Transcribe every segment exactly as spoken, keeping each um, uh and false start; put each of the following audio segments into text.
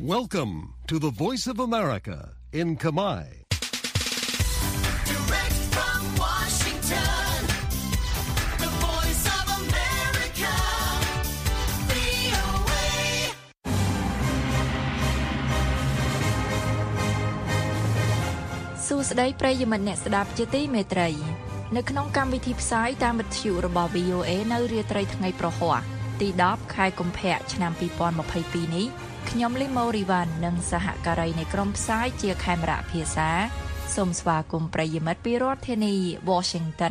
Welcome to the Voice of America in Khmer. Direct from Washington, the Voice of America, វី អូ เอសួស្តីប្រិយមិត្តអ្នកស្ដាប់ជាទីមេត្រីនៅក្នុងកម្មវិធីផ្សាយតាមវិទ្យុរបស់ វី អូ เอ នៅរាត្រីថ្ងៃប្រហ័សទីដប់ខែកុម្ភៈឆ្នាំពីរពាន់ម្ភៃពីរនេះខ្ញុំលីម៉ូរីវ៉ាន់និងសហការីនៃក្រុមផ្សាយជាខេមរៈភាសាសូមស្វាគមន៍ប្រិយមិត្តពីរដ្ឋធានី Washington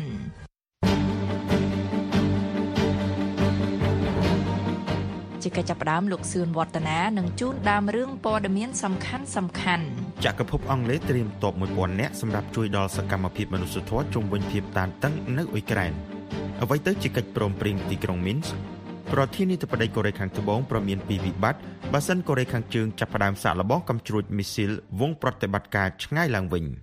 ជាកិច្ចចាប់ផ្ដើមលោកសឿនវឌ្ឍនានឹងជូនដើមរឿងព័ត៌មានសំខាន់សំខាន់ចក្រភពអង់គ្លេសត្រៀមទ័ព មួយពាន់ នាក់សម្រាប់ជួយដល់សកម្មភាពមនុស្សធម៌ជុំវិញភាពតានតឹងនៅអ៊ុយក្រែនអ្វីទៅជាកិច្ចព្រមព្រៀងទីក្រុងមីនស្កប្រធានាធិបតីកូរ៉េខាងត្បូងប្រមានពីវិបត្តិបើសិនកូរ៉េខាងជើងចាប់ផ្ដើមសាកល្បងកាំជ្រួចមីស៊ីលវងប្រតិបត្តិការឆ្ងាយឡើងវិញ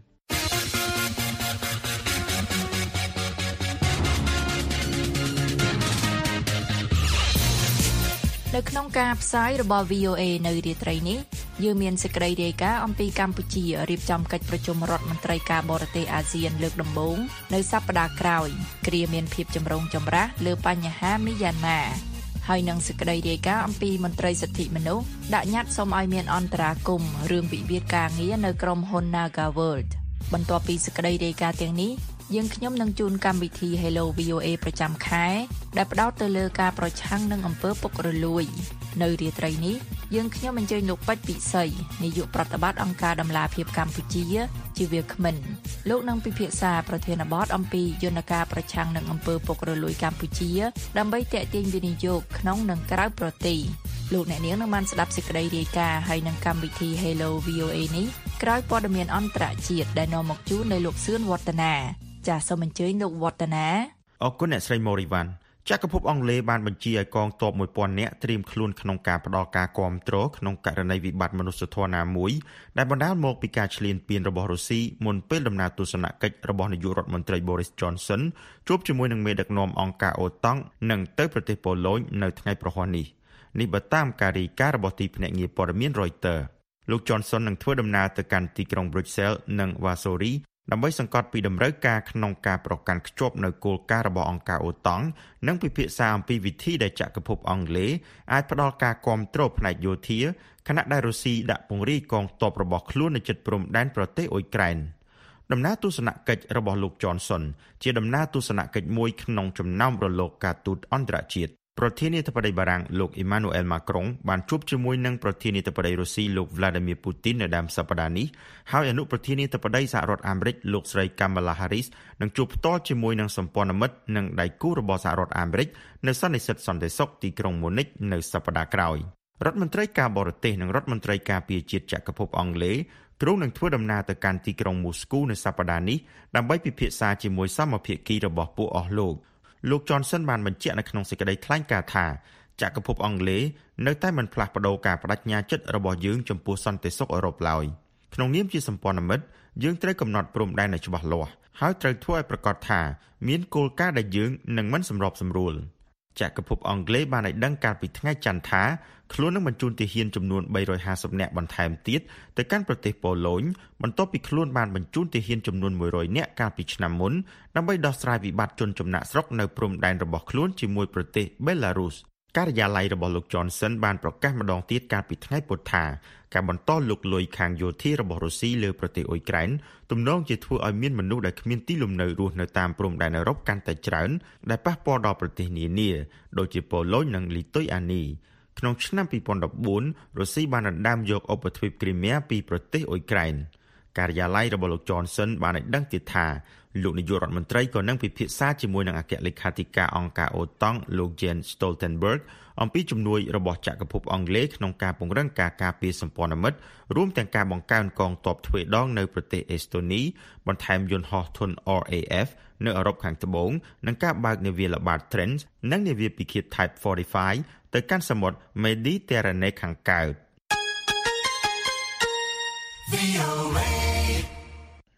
នៅក្នុងការផ្សាយរបស់ វី អូ เอ នៅរាត្រីនេះយើងមានសេចក្តីរាយការណ៍អំពីកម្ពុជារៀបចំកិច្ចប្រជុំរដ្ឋមន្ត្រីការបរទេសអាស៊ានលើកដំបូងនៅសប្តាហ៍ក្រោយគ្រាមានភាពចម្រូងចម្រាសលើបញ្ហាមីយ៉ាន់ម៉ាហើយនឹងសេចក្តីរាយការណ៍អំពីមន្ត្រីសិទ្ធិមនុស្សដាក់ញត្តិសុំឲ្យមានអន្តរាគមន៍រឿងវិវាទការងារនៅក្រុមហ៊ុន Naga World បន្ទាប់ពីសេចក្តីរាយការណ៍ទាំងនេះយើងខ្ញុំនឹងជូនកម្មវិធី Hello វី អូ เอ ប្រចាំខែដែលផ្ដោតទៅលើការប្រឆាំងនឹងអំពើពុករលួយនៅរាត្រីនេះយើងខ្ញុំអញ្ជើញលោកពេជ្រពិសីនាយកប្រតិបត្តិអង្គការដំឡាភិបកម្ពុជាជាវាគ្មិនលោកនឹងពិភាក្សាប្រធានបទអំពីយន្តការប្រឆាំងនឹងអំពើពុករលួយកម្ពុជាដើម្បីទាក់ទាញវិនិយោគក្នុងនិងក្រៅប្រទេសលោកអ្នកនាងនឹងបានស្ដាប់សេចក្តីរាយការណ៍ហើយនឹងកម្មវិធី Hello វី អូ เอ នេះក្រោយព័ត៌មានអន្តរជាតិដែលនាំមកជូនដោយលោកសឿនវឌ្ឍនាចាសសូមអញ្ជើញលោកវឌ្ឍនាអរគុណអ្នកស្រីម៉ូរីវ៉ាន់ចក្រភពអង់គ្លេសបានបញ្ជាឲ្យកងទ័ព មួយពាន់ នាក់ត្រៀមខ្លួនក្នុងការផ្តល់ការគាំទ្រក្នុងករណីវិបត្តិមនុស្សធម៌ណាមួយដែលបណ្ដាលមកពីការឈ្លានពានរបស់រុស្ស៊ីមុនពេលដំណើរទស្សនកិច្ចរបស់នាយករដ្ឋមន្ត្រី Boris Johnson ជួបជាមួយនឹងមេដឹកនាំអង្គការអូតង់និងទៅប្រទេសប៉ូឡូញនៅថ្ងៃប្រហ័សនេះនេះបើតាមការរាយការណ៍របស់ទីភ្នាក់ងារព័ត៌មាន Reuters លោក Johnson នឹងធ្វើដំណើរទៅកាន់ទីក្រុង Brussels និង Varsovieដើម្បីសង្កត់ពីតម្រូវការក្នុងការប្រកាន់ខ្ជាប់នូវគោលការណ៍របស់អង្គការអូតង់និងពិភាក្សាអំពីវិធីដែលចក្រភពអង់គ្លេសអាចផ្ដល់ការគាំទ្រផ្នែកយោធាខណៈដែលរុស្ស៊ីដាក់ពង្រាយកងទ័ពរបស់ខ្លួននៅជិតព្រំដែនប្រទេសអ៊ុយក្រែនដំណើរទស្សនកិច្ចរបស់លោក Johnson ជាដំណើរទស្សនកិច្ចមួយក្នុងចំណោមរលកការទូតអន្តរជាតិប្រធានាធិបតីបារាំងលោក Emmanuel Macron បានជួបជាមួយនឹងប្រធានាធិបតីរុស្ស៊ីលោក Vladimir Putin នៅដើមសប្តាហ៍នេះហើយអនុប្រធានាធិបតីសហរដ្ឋអាមេរិកលោកស្រី Kamala Harris នឹងជួបផ្ទាល់ជាមួយនឹងសម្ព័ន្ធមិត្តនិងដៃគូរបស់សហរដ្ឋអាមេរិកនៅសន្និសីទសន្តិសុខទីក្រុង Munich នៅសប្តាហ៍ក្រោយរដ្ឋមន្ត្រីការបរទេសនិងរដ្ឋមន្ត្រីការពារជាតិចក្រភពអង់គ្លេសទ្រង់នឹងធ្វើដំណើរទៅកាន់ទីក្រុង Moscow នៅសប្តាហ៍នេះដើម្បីពិភាក្សាជាមួយសមភាគីរបស់ពួកអស់លោកលោក Johnson បានបញ្ជាក់នៅក្នុងសេចក្តីថ្លែងការណ៍ថាចក្រភពអង់គ្លេសនៅតែមិនផ្លាស់ប្ដូរការបដិញ្ញាចិត្តរបស់យើងចំពោះសន្តិសុខអឺរ៉ុបឡើយក្នុងនាមជាសម្ព័ន្ធមិត្តយើងត្រូវកំណត់ព្រំដែនឲ្យច្បាស់លាស់ហើយត្រូវធ្វើឲ្យប្រកាសថាមានគោលការណ៍ដែលយើងនឹងមិនសម្របសម្រួលចក្រភពអង់គ្លេសបានឲ្យដឹងកាលពីថ្ងៃច័ន្ទថាខ្លួននឹងបញ្ជូនទាហានចំនួនបីរយហាសិបនាក់បន្ថែមទៀតទៅកាន់ប្រទេសប៉ូឡូញបន្ទាប់ពីខ្លួនបានបញ្ជូនទាហានចំនួនមួយរយនាក់កាលពីឆ្នាំមុនដើម្បីដោះស្រាយវិបត្តិជនចំណាក់ស្រុកនៅព្រំដែនរបស់ខ្លួនជាមួយប្រទេសបេឡារុសការិយាល័យរបស់លោក Johnson បានប្រកាសម្ដងទៀតកាលពីថ្ងៃពុធថាការបន្តលុកលុយខាងយោធារបស់រុស្ស៊ីលើប្រទេសអ៊ុយក្រែនទំនងជាធ្វើឲ្យមានមនុស្សដែលគ្មានទីលំនៅរស់នៅតាមព្រំដែនអឺរ៉ុបកាន់តែច្រើនដែលប៉ះពាល់ដល់ប្រទេសនានាដូចជាប៉ូឡូញនិងលីទុយអានីក្នុងឆ្នាំពីរពាន់ដប់បួនរុស្ស៊ីបានដណ្ដើមយកឧបទ្វីបគ្រីមៀពីប្រទេសអ៊ុយក្រែនការិយាល័យរបស់លោក Johnson បានឲ្យដឹងទៀតថាលោកនាយករដ្ឋមន្ត្រីក៏នឹងពិភាក្សាជាមួយនឹងអគ្គលេខាធិការអង្គការអូតង់លោក Jens Stoltenberg អំពីជំនួយរបស់ចក្រភពអង់គ្លេសក្នុងការពង្រឹងការការពារសម្ព័ន្ធមិត្តរួមទាំងការបង្កើនកងទ័ពទ្វេដងនៅប្រទេសអេស្តូនីបន្ថែមយន្តហោះធុន អារ เอ เอฟ នៅអឺរ៉ុបខាងត្បូងនិងការបើកនាវាល្បាត Trent និងនាវាពិឃាត Type ហ្វ័រទីហ្វាយ ទៅកាន់សមុទ្រ Mediterranean ខាងកើតវី អូ เอ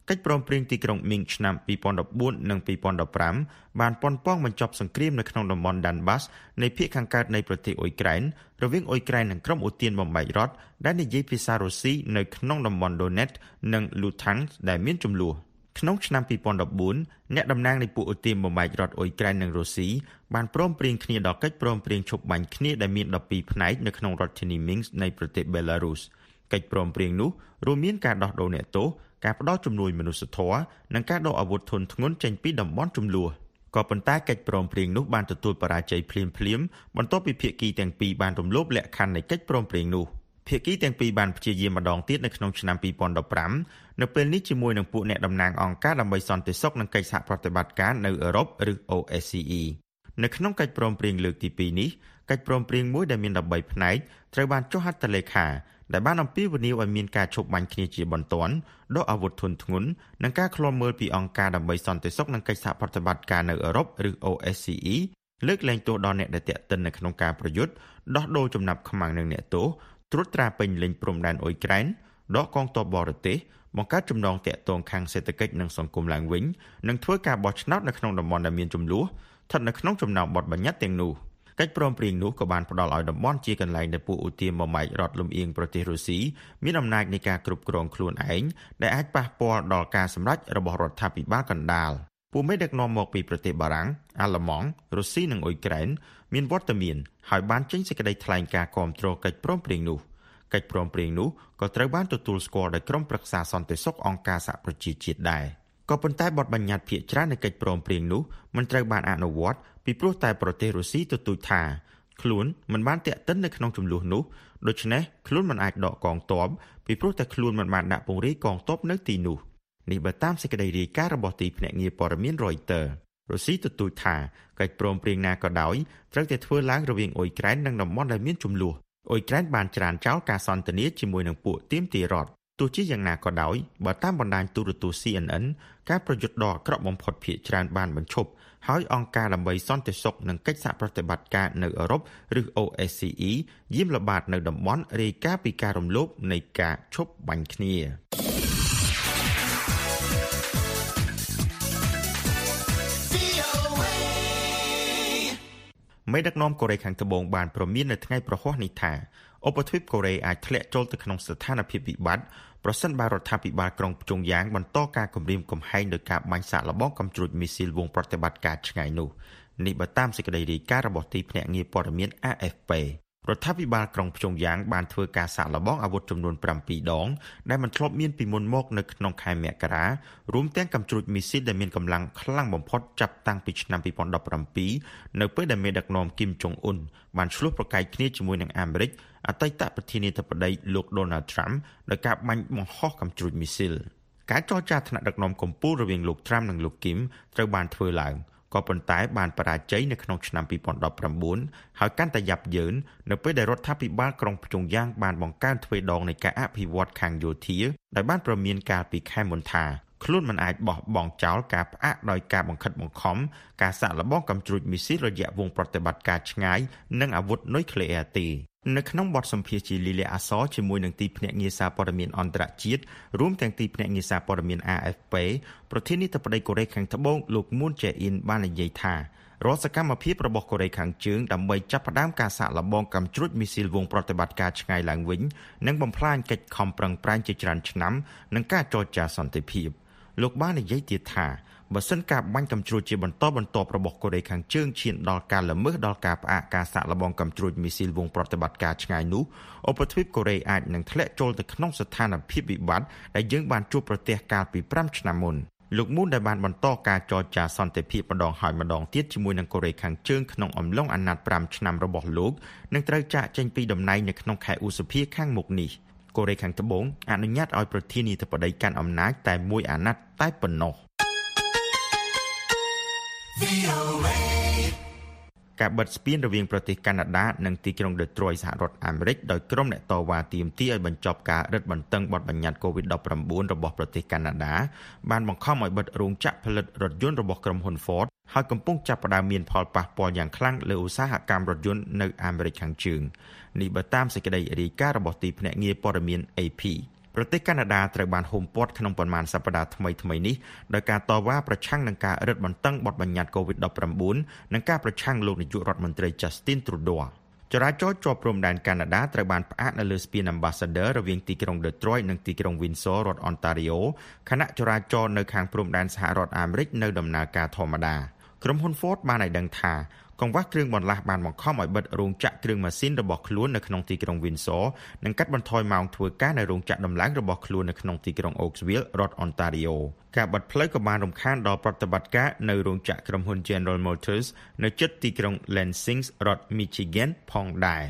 កិច្ចព្រមព្រៀងទីក្រុងមីងឆ្នាំពីរពាន់ដប់បួននិងពីរពាន់ដប់ប្រាំបានប៉ុនប៉ងបញ្ចប់សង្គ្រាមនៅក្នុងតំបន់ Donbas នៃភាគខាងកើតនៃប្រទេសអ៊ុយក្រែនរវាងអ៊ុយក្រែននិងក្រុមឧទានបំបែករដ្ឋដែលនិយាយភាសារុស្ស៊ីនៅក្នុងតំបន់ Donetsk និង Luhansk ដែលមានជម្លោះក្នុងឆ្នាំពីរពាន់ដប់បួនអ្នកតំណាងនៃពួកឧទានបំបែករដ្ឋអ៊ុយក្រែននិងរុស្ស៊ីបានព្រមព្រៀងគ្នាដល់កិច្ចព្រមព្រៀងឈប់បាញ់គ្នាដែលមានដប់ពីរផ្នែកនៅក្នុងរដ្ឋធានី Minsk នៃប្រទេស Belarus កិច្ចព្រមព្រៀងនោះរួមមានការដោះដូរអ្នកទោសការផ្តល់ជំនួយមនុស្សធម៌និងការដកអាវុធធុនធ្ងន់ចេញពីតំបន់ជម្លោះក៏ប៉ុន្តែកិច្ចព្រមព្រៀងនោះបានទទួលបរាជ័យភ្លាមភ្លាមបន្ទាប់ពីភាគីទាំងពីរបានរំលោភលក្ខខណ្ឌនៃកិច្ចព្រមព្រៀងនោះភាគីទាំងពីរបានព្យាយាមម្ដងទៀតនៅក្នុងឆ្នាំពីរពាន់ដប់ប្រាំនៅពេលនេះជាមួយនឹងពួកអ្នកតំណាងអង្គការដើម្បីសន្តិសុខនិងកិច្ចសហប្រតិបត្តិការនៅអឺរ៉ុបឬ O S C E នៅក្នុងកិច្ចព្រមព្រៀងលើកទីពីរនេះកិច្ចព្រមព្រៀងមួយដែលមានដប់បីផ្នែកត្រូវបានចុះហត្ថលេខាដែលបានអំពាវនាវឲ្យមានការឈប់បាញ់គ្នាជាបន្ទាន់ដកអាវុធធុនធ្ងន់និងការឃ្លាំមើលពីអង្គការដើម្បីសន្តិសុខនិងកិច្ចសហប្រតិបត្តិការនៅអឺរ៉ុបឬ O S C E លើកលែងទោសដល់អ្នកដែលតាក់ទិននៅក្នុងការប្រយុទ្ធដោះដូរចំណាប់ខ្មាំងនឹងអ្នកទោសត្រួតត្រាពេញលេញព្រំដែនអ៊ុយក្រែនដកកងទ័ពបរទេសបង្កើតចំណងតាក់ទងខាងសេដ្ឋកិច្ចនិងសង្គមឡើងវិញនិងធ្វើការបោះឆ្នោតនៅក្នុងតំបន់ដែលមានជម្លោះស្ថិតនៅក្នុងចំណោមបទបញ្ញត្តិទាំងនោះកិច្ចព្រមព្រៀងនោះក៏បានផ្ដល់ឲ្យតំបន់ជាកន្លែងដែលពួកឧទាមបំបែករដ្ឋលំអៀងប្រទេសរុស្ស៊ីមានអំណាចនៃការគ្រប់គ្រងខ្លួនឯងដែលអាចប៉ះពាល់ដល់ការសម្រេចរបស់រដ្ឋាភិបាលកណ្ដាលពួកមេដឹកនាំមកពីប្រទេសបារាំងអាល្លឺម៉ង់រុស្ស៊ីនិងអ៊ុយក្រែនមានវត្តមានហើយបានចេញសេចក្តីថ្លែងការណ៍គាំទ្រកិច្ចព្រមព្រៀងនោះកិច្ចព្រមព្រៀងនោះក៏ត្រូវបានទទួលស្គាល់ដោយក្រុមប្រឹក្សាសន្តិសុខអង្គការសហប្រជាជាតិដែរក៏ប៉ុន្តែបទបញ្ញត្តិភាគច្រើននៃកិច្ចព្រមព្រៀងនោះមិនត្រូវបានអនុវត្តពីព្រោះតែប្រទេសរុស្ស៊ីទទូចថាខ្លួនមិនបានតាក់ទិននៅក្នុងចំនួននោះដូច្នេះខ្លួនមិនអាចដកកងទ័ពពីព្រោះតែខ្លួនមិនបានដាក់ពង្រាយកងទ័ពនៅទីនោះនេះបើតាមសេចក្តីរាយការណ៍របស់ទីភ្នាក់ងារព័ត៌មាន Reuters រុស្ស៊ីទទូចថាកិច្ចព្រមព្រៀងណាក៏ដោយត្រូវតែធ្វើឡើងរវាងអ៊ុយក្រែននិងតំបន់ដែលមានជម្លោះអ៊ុយក្រែនបានច្រានចោលការសន្ទនាជាមួយនឹងពួកទាមទាររដ្ឋទោះជាយ៉ាងណាក៏ដោយបើតាមបណ្ដាញទូរទស្សន៍ C N N ការប្រយុទ្ធដ៏អាក្រក់បំផុតភាគច្រើនបានបញ្ឈប់ហើយអង្គការដើម្បីសន្តិសុខនិងកិច្ចសហប្រតិបត្តិការនៅអឺរ៉ុបឬ O S C E យាមល្បាតនៅតំបន់រាយការណ៍ពីការរំលោភនៃការឈប់បាញ់គ្នាមេដឹកនាំកូរ៉េខាងត្បូងបានប្រមាននៅថ្ងៃប្រហ័សនេះថាឧបទ្វីបកូរ៉េអាចធ្លាក់ចូលទៅក្នុងស្ថានភាពវិបត្តិប្រសិនបើរដ្ឋាភិបាលក្រុងព្យុងយ៉ាងបន្តការគំរាមកំហែងដោយការបាញ់សាកល្បងកាំជ្រួចមីស៊ីលវងប្រតិបត្តិការឆ្ងាយនោះនេះបើតាមសេចក្តីរាយការណ៍របស់ទីភ្នាក់ងារព័ត៌មាន A F P រដ្ឋាភិបាលក្រុងព្យុងយ៉ាងបានធ្វើការសាកល្បងអាវុធចំនួនប្រាំពីរដងដែលមិនធ្លាប់មានពីមុនមកនៅក្នុងខែមករារួមទាំងកាំជ្រួចមីស៊ីលដែលមានកម្លាំងខ្លាំងបំផុតចាប់តាំងពីឆ្នាំពីរពាន់ដប់ប្រាំពីរនៅពេលដែលមេដឹកនាំគីមចុងអ៊ុនបានឆ្លោះប្រកែកគ្នាជាមួយនឹងអាមេរិកអតីតប្រធានាធិបតីលោក Donald Trump ដោយការបាញ់បង្ហោះកាំជ្រួចមីស៊ីលការចរចាថ្នាក់ដឹកនាំកំពូលរវាងលោក Trump និងលោកគីមត្រូវបានធ្វើឡើងក៏ប៉ុន្តែបានបរាជ័យនៅក្នុងឆ្នាំពីរពាន់ដប់ប្រាំបួនហើយកាន់តែយ៉ាប់យ៉ឺននៅពេលដែលរដ្ឋាភិបាលក្រុងព្យុងយ៉ាងបានបង្កើនទ្វេដងនៃការអភិវឌ្ឍខាងយោធាដែលបានប្រមានកាលពីខែមុនថាខ្លួនមិនអាចបោះបង់ចោលការផ្អាកដោយការបង្ខិតបង្ខំការសាកល្បងកាំជ្រួចមីស៊ីលរយៈវងប្រតិបត្តិការឆ្ងាយនិងអាវុធនុយក្លេអ៊ែរទេនៅក្នុងបទសម្ភាសន៍ជាលីលាអក្សរជាមួយនឹងទីភ្នាក់ងារសារព័ត៌មានអន្តរជាតិរួមទាំងទីភ្នាក់ងារសារព័ត៌មាន A F P ប្រធានាធិបតីកូរ៉េខាងត្បូងលោកមូនជេអ៊ីនបាននិយាយថារាល់សកម្មភាពរបស់កូរ៉េខាងជើងដើម្បីចាប់ផ្ដើមការសាកល្បងកាំជ្រួចមីស៊ីលវងប្រតិបត្តិការឆ្ងាយឡើងវិញនិងបំផ្លាញកិច្ចខំប្រឹងប្រែងជាច្រើនឆ្នាំនិងការចរចាសន្តិភាពលោកបាននិយាយទៀតថាបើសិនការបាញ់កាំជ្រួចជាបន្តបន្ទាប់របស់កូរ៉េខាងជើងឈានដល់ការល្មើសដល់ការផ្អាកការសាកល្បងកាំជ្រួចមីស៊ីលវងប្រតិបត្តិការឆ្ងាយនោះឧបទ្វីបកូរ៉េអាចនឹងធ្លាក់ចូលទៅក្នុងស្ថានភាពវិបត្តិដែលយើងបានជួបប្រទះកាលពីប្រាំឆ្នាំមុនលោកមូនដែលបានបន្តការចរចាសន្តិភាពម្ដងហើយម្ដងទៀតជាមួយនឹងកូរ៉េខាងជើងក្នុងអំឡុងអាណត្តិប្រាំឆ្នាំរបស់លោកនឹងត្រូវចាកចេញពីតំណែងនៅក្នុងខែឧសភាខាងមុខនេះកូរ៉េខាងត្បូងអនុញ្ញាតឲ្យប្រធានាធិបតីកាន់អំណាចតែមួយអាណត្តិតែប៉ុណ្ណោះការបិទស្ពានរវាងប្រទេសកាណាដានិងទីក្រុង Detroit សហរដ្ឋអាមេរិកដោយក្រុមអ្នកតវ៉ាទាមទារឲ្យបញ្ចប់ការរឹតបន្តឹងបទបញ្ញត្តិ កូវីដ ដប់ប្រាំបួន របស់ប្រទេសកាណាដាបានបង្ខំឲ្យបិទរោងចក្រផលិតរថយន្តរបស់ក្រុមហ៊ុន Ford ហើយកំពុងចាប់ផ្ដើមមានផលប៉ះពាល់យ៉ាងខ្លាំងលើឧស្សាហកម្មរថយន្តនៅអាមេរិកខាងជើងនេះបើតាមសេចក្តីរាយការណ៍របស់ទីភ្នាក់ងារព័ត៌មាន A P ប្រទេសកាណាដាត្រូវបានហុំព័ទ្ធក្នុងប៉ុន្មានសប្តាហ៍ថ្មីៗនេះដោយការតវ៉ាប្រឆាំងនឹងការរឹតបន្តឹងបទបញ្ញត្តិ កូវីដ ដប់ប្រាំបួន និងការប្រឆាំងលោកនាយករដ្ឋមន្ត្រី Justin Trudeau ចរាចរណ៍ជាប់ព្រំដែនកាណាដាត្រូវបានផ្អាកនៅលើស្ពាន Ambassador រវាងទីក្រុង Detroit និងទីក្រុង Windsor រដ្ឋ Ontario ខណៈចរាចរណ៍នៅខាងព្រំដែនសហរដ្ឋអាមេរិកនៅដំណើរការធម្មតាក្រុមហ៊ុន Ford បានឲ្យដឹងថាកង្វះគ្រឿងបន្លាស់បានបង្ខំឲ្យបិទរោងចក្រគ្រឿងម៉ាស៊ីនរបស់ខ្លួននៅក្នុងទីក្រុង Windsor និងកាត់បន្ថយម៉ោងធ្វើការនៅរោងចក្រដំឡើងរបស់ខ្លួននៅក្នុងទីក្រុង Oakville រដ្ឋ Ontario ការបិទផ្លូវក៏បានរំខានដល់ប្រតិបត្តិការនៅរោងចក្រក្រុមហ៊ុន General Motors នៅជិតទីក្រុង Lansing រដ្ឋ Michigan ផងដែរ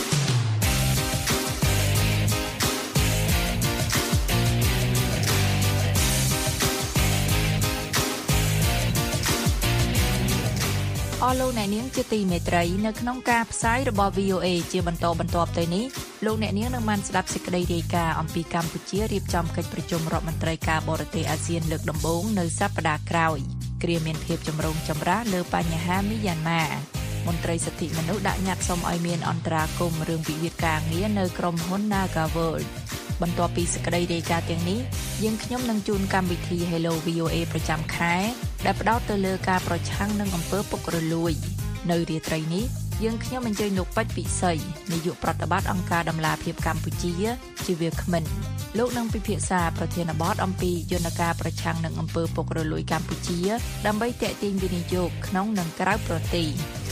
អស់លោកអ្នកនាងជាទីមេត្រីនៅក្នុងការផ្សាយរបស់ វី អូ អេ ជាបន្តបន្ទាប់ទៅនេះលោកអ្នកនាងនឹងបានស្ដាប់សេចក្តីរាយការណ៍អំពីកម្ពុជារៀបចំកិច្ចប្រជុំរដ្ឋមន្ត្រីការបរទេសអាស៊ានលើកដំបូងនៅសប្តាហ៍ក្រោយគ្រាមានភាពចម្រូងចម្រាសលើបញ្ហាមីយ៉ាន់ម៉ាមន្ត្រីសិទ្ធិមនុស្សដាក់ញត្តិសុំឲ្យមានអន្តរាគមន៍រឿងវិវាទការងារនៅក្រុមហ៊ុន Nagaworld បន្ទាប់ពីសេចក្តីរាយការណ៍ទាំងនេះយើងខ្ញុំនឹងជូនកម្មវិធី Hello វី អូ អេ ប្រចាំខែដែលផ្ដោតទៅលើការប្រឆាំងនឹងអំពើពុករលួយនៅរាត្រីនេះយើងខ្ញុំអញ្ជើញលោកពេជ្រពិសីនាយកប្រតិបត្តិអង្គការដំឡាភិបកម្ពុជាជាវាគ្មិនលោកនឹងពិភាក្សាប្រធានបទអំពីយន្តការប្រឆាំងនឹងអំពើពុករលួយកម្ពុជាដើម្បីទាក់ទាញវិនិយោគក្នុងនិងក្រៅប្រទេស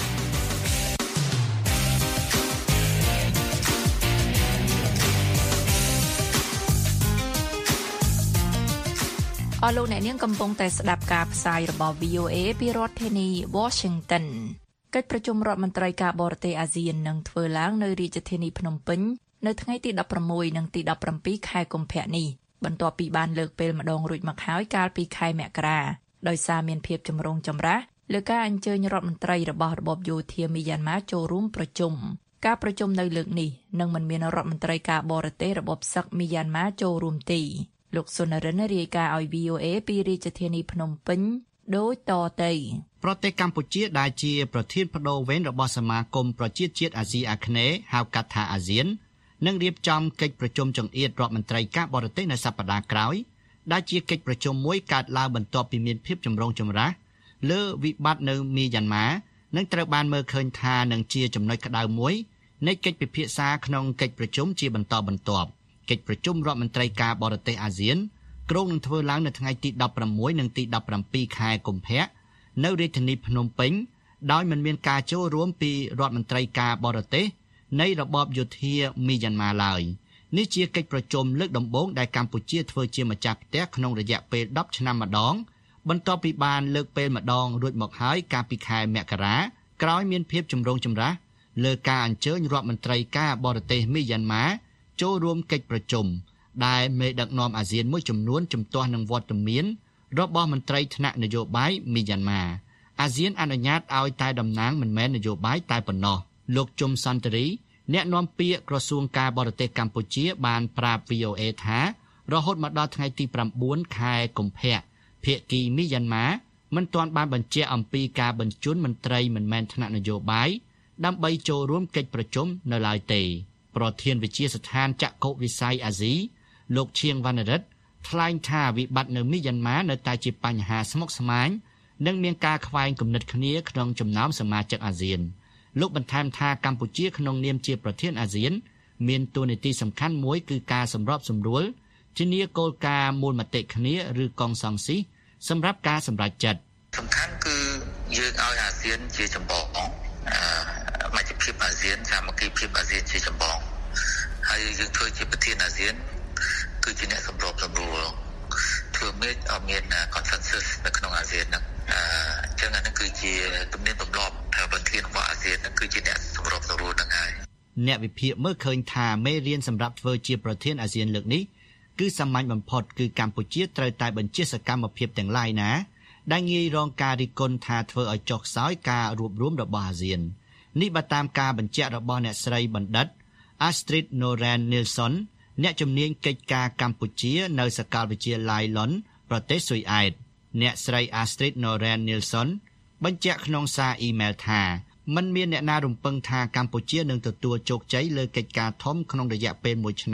អស់លោកអ្នកនាងកំពុងតែស្ដាប់ការផ្សាយរបស់ វី អូ អេ ពីរដ្ឋធានី Washington កិច្ចប្រជុំរដ្ឋមន្ត្រីការបរទេសអាស៊ាននឹងធ្វើឡើងនៅរាជធានីភ្នំពេញនៅថ្ងៃទីដប់ប្រាំមួយនិងទីដប់ប្រាំពីរខែកុម្ភៈនេះបន្ទាប់ពីបានលើកពេលម្ដងរួចមកហើយកាលពីខែមករាដោយសារមានភាពចម្រូងចម្រាសលើការអញ្ជើញរដ្ឋមន្ត្រីរបស់របបយោធាមីយ៉ាន់ម៉ាចូលរួមប្រជុំការប្រជុំនៅលើកនេះនឹងមិនមានរដ្ឋមន្ត្រីការបរទេសរបបសឹកមីយ៉ាន់ម៉ាចូលរួមទេលោកសុនរិនរាយការណ៍ឲ្យ វី អូ អេ ពីរាជធានីភ្នំពេញដូចតទៅប្រទេសកម្ពុជាដែលជាប្រធានបដូវវេនរបស់សមាគមប្រជាជាតិអាស៊ីអាគ្នេយ៍ហៅកាត់ថាអាស៊ាននឹងរៀបចំកិច្ចប្រជុំចង្អៀតរដ្ឋមន្ត្រីការបរទេសនៅសប្តាហ៍ក្រោយដែលជាកិច្ចប្រជុំមួយកើតឡើងបន្ទាប់ពីមានភាពចម្រូងចម្រាសលើវិបត្តិនៅមីយ៉ាន់ម៉ានិងត្រូវបានមើលឃើញថានឹងជាចំណុចក្តៅមួយនៃកិច្ចពិភាក្សាក្នុងកិច្ចប្រជុំជាបន្តបន្ទាប់កិច្ចប្រជុំរដ្ឋមន្ត្រីការបរទេសអាស៊ានគ្រោងនឹងធ្វើឡើងនៅថ្ងៃទីដប់ប្រាំមួយនិងទីដប់ប្រាំពីរខែកុម្ភៈនៅរាជធានីភ្នំពេញដោយមិនមានការចូលរួមពីរដ្ឋមន្ត្រីការបរទេសនៃរបបយោធាមីយ៉ាន់ម៉ាឡើយនេះជាកិច្ចប្រជុំលើកដំបូងដែលកម្ពុជាធ្វើជាម្ចាស់ផ្ទះក្នុងរយៈពេលដប់ឆ្នាំម្ដងបន្ទាប់ពីបានលើកពេលម្ដងរួចមកហើយកាលពីខែមករាក្រោយមានភាពចម្រូងចម្រាសលើការអញ្ជើញរដ្ឋមន្ត្រីការបរទេសមីយ៉ាន់ម៉ាចូលរួមកិច្ចប្រជុំដែលមេដឹកនាំអាស៊ានមួយចំនួនជំទាស់នឹងវត្តមានរបស់មន្ត្រីថ្នាក់នយោបាយមីយ៉ាន់ម៉ាអាស៊ានអនុញ្ញាតឲ្យតែតំណាងមិនមែននយោបាយតែប៉ុណ្ណោះលោកជុំសន្តិរីអ្នកនាំពាក្យក្រសួងការបរទេសកម្ពុជាបានប្រាប់ វី អូ អេ ថារហូតមកដល់ថ្ងៃទីប្រាំបួនខែកុម្ភៈភាគីមីយ៉ាន់ម៉ាមិនទាន់បានបញ្ជាក់អំពីការបញ្ជូនមន្ត្រីមិនមែនថ្នាក់នយោបាយដើម្បីចូលរួមកិច្ចប្រជុំនៅឡើយទេប្រធានវិជាស្ថានចក្ខុវិស័យអាស៊ីលោកឈៀងវណ្ណរិទ្ធថ្លែងថាវិបត្តិនៅមីយ៉ាន់ម៉ានៅតែជាបញ្ហាស្មុគស្មាញនិងមានការខ្វែងគំនិតគ្នាក្នុងចំណោមសមាជិកអាស៊ានលោកបន្ថែមថាកម្ពុជាក្នុងនាមជាប្រធានអាស៊ានមានតួនាទីសំខាន់មួយគឺការសម្របសម្រួលធានាគោលការណ៍មូលមតិគ្នាឬកងសង្ស៊ីសម្រាប់ការសម្រេចចិត្តសំខាន់គឺយើងឲ្យអាស៊ានជាចម្បងអឺមជ្ឈភាពអាស៊ានសាមគ្គីភាពអាស៊ានជាចម្បងហើយយើងធ្វើជាប្រធានអាស៊ានគឺជាអ្នកសម្របសម្រួលធ្វើមេឲ្យមាន consensus នៅក្នុងអាស៊ានហ្នឹងអញ្ចឹងអានេះគឺជាទំនៀមទម្លាប់ថាប្រធានរបស់អាស៊ានហ្នឹងគឺជាអ្នកសម្របសម្រួលហ្នឹងហើយអ្នកវិភាគមើលឃើញថាមេរៀនសម្រាប់ធ្វើជាប្រធានអាស៊ានលើកនេះគឺសាមញ្ញបំផុតគឺកម្ពុជាត្រូវតែបញ្ជាសកម្មភាពទាំងឡាយណាដែលងាយរងការរិះគន់ថាធ្វើឲ្យចុះខ្សោយការរួបរวมរបស់អាស៊ាននេះបើតាមការបញ្ជាក់របស់អ្នកស្រីបណ្ឌិត Astrid Noren Nilsson អ្នកជំនាញកិច្ចការកម្ពុជានៅសាកលវិទ្យាល័យ Lund ប្រទេសស៊ុយអែតអ្នកស្រី Astrid Noren Nilsson បញ្ជាក់ក្នុងសារអ៊ីមែលថាមិនមានអ្នកណារំពឹងថាកម្ពុជានឹងទទួលជោគជ័យលើកិច្ចការធំក្នុងរយៈពេលមួយឆ្នាំ